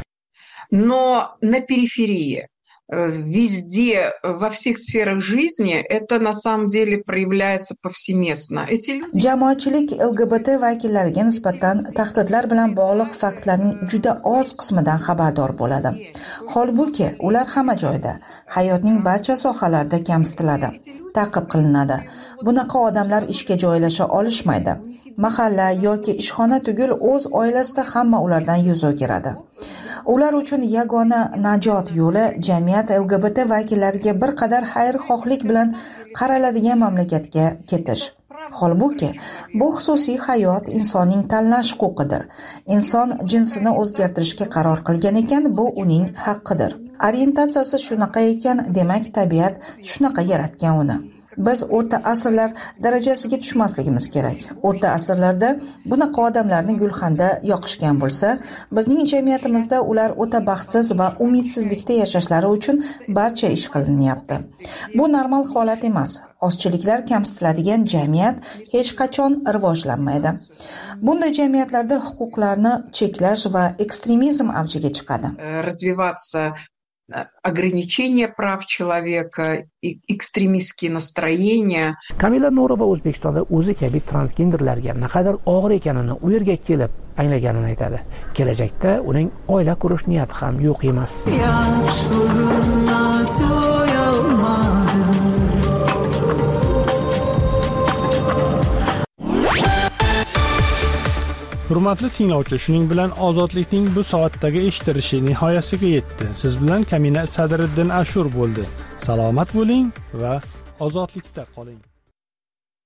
Но на периферии, везде, во всех сферах жизни это на самом деле проявляется повсеместно. Эти люди... Jamoatchilik LGBT vakillariga nisbatan tahdidlar bilan bog'liq faktlarning juda oz qismidan xabardor bo'ladi. Holbuki, ular hamma joyda, hayotning barcha sohalarida kamsitiladi, ta'qib qilinadi. Bunaqa odamlar ishga joylasha olishmaydi. Mahalla yoki ishxona tugul o'z oilasida hamma ulardan yuz o'giradi. Ular uchun yagona najot yo'li jamiyat LGBT vakillariga bir qadar xayrixohlik bilan qaraladigan mamlakatga ketish. Holbuki, bu xususiy hayot insonning tanlash huquqidir. Inson jinsini o'zgartirishga qaror qilgan ekan, bu uning haqqidir. Orientatsiyasi shunaqa ekan, demak tabiat shunaqa yaratgan uni. Biz o'rta asrlar darajasiga tushmasligimiz kerak. O'rta asrlarda bunaqa odamlarni gulxanda yoqishgan bo'lsa, bizning jamiyatimizda ular o'ta baxtsiz va umidsizlikda yashashlari uchun barcha ish qilinyapti. Bu normal holat emas. Ozchiliklar kamsitiladigan jamiyat hech qachon rivojlanmaydi. Bunday jamiyatlarda huquqlarni cheklash va ekstremizm avjiga chiqadi. Развиваться ограничение прав человека, ekstremistские настроения. Kamila No'rova O'zbekistonda o'zi kabi transgenderlarga naqadar og'ir ekanini u yerga kelib anglaganini aytadi. Kelajakda uning oila qurish niyati ham yo'q emas. Hurmatli tinglovchi, shuning bilan ozodlikning bu soatdagi eshittirishi nihoyasiga yetdi. Siz bilan Kamina Sadriddin Ashur bo'ldi. Salomat bo'ling va ozodlikda qoling.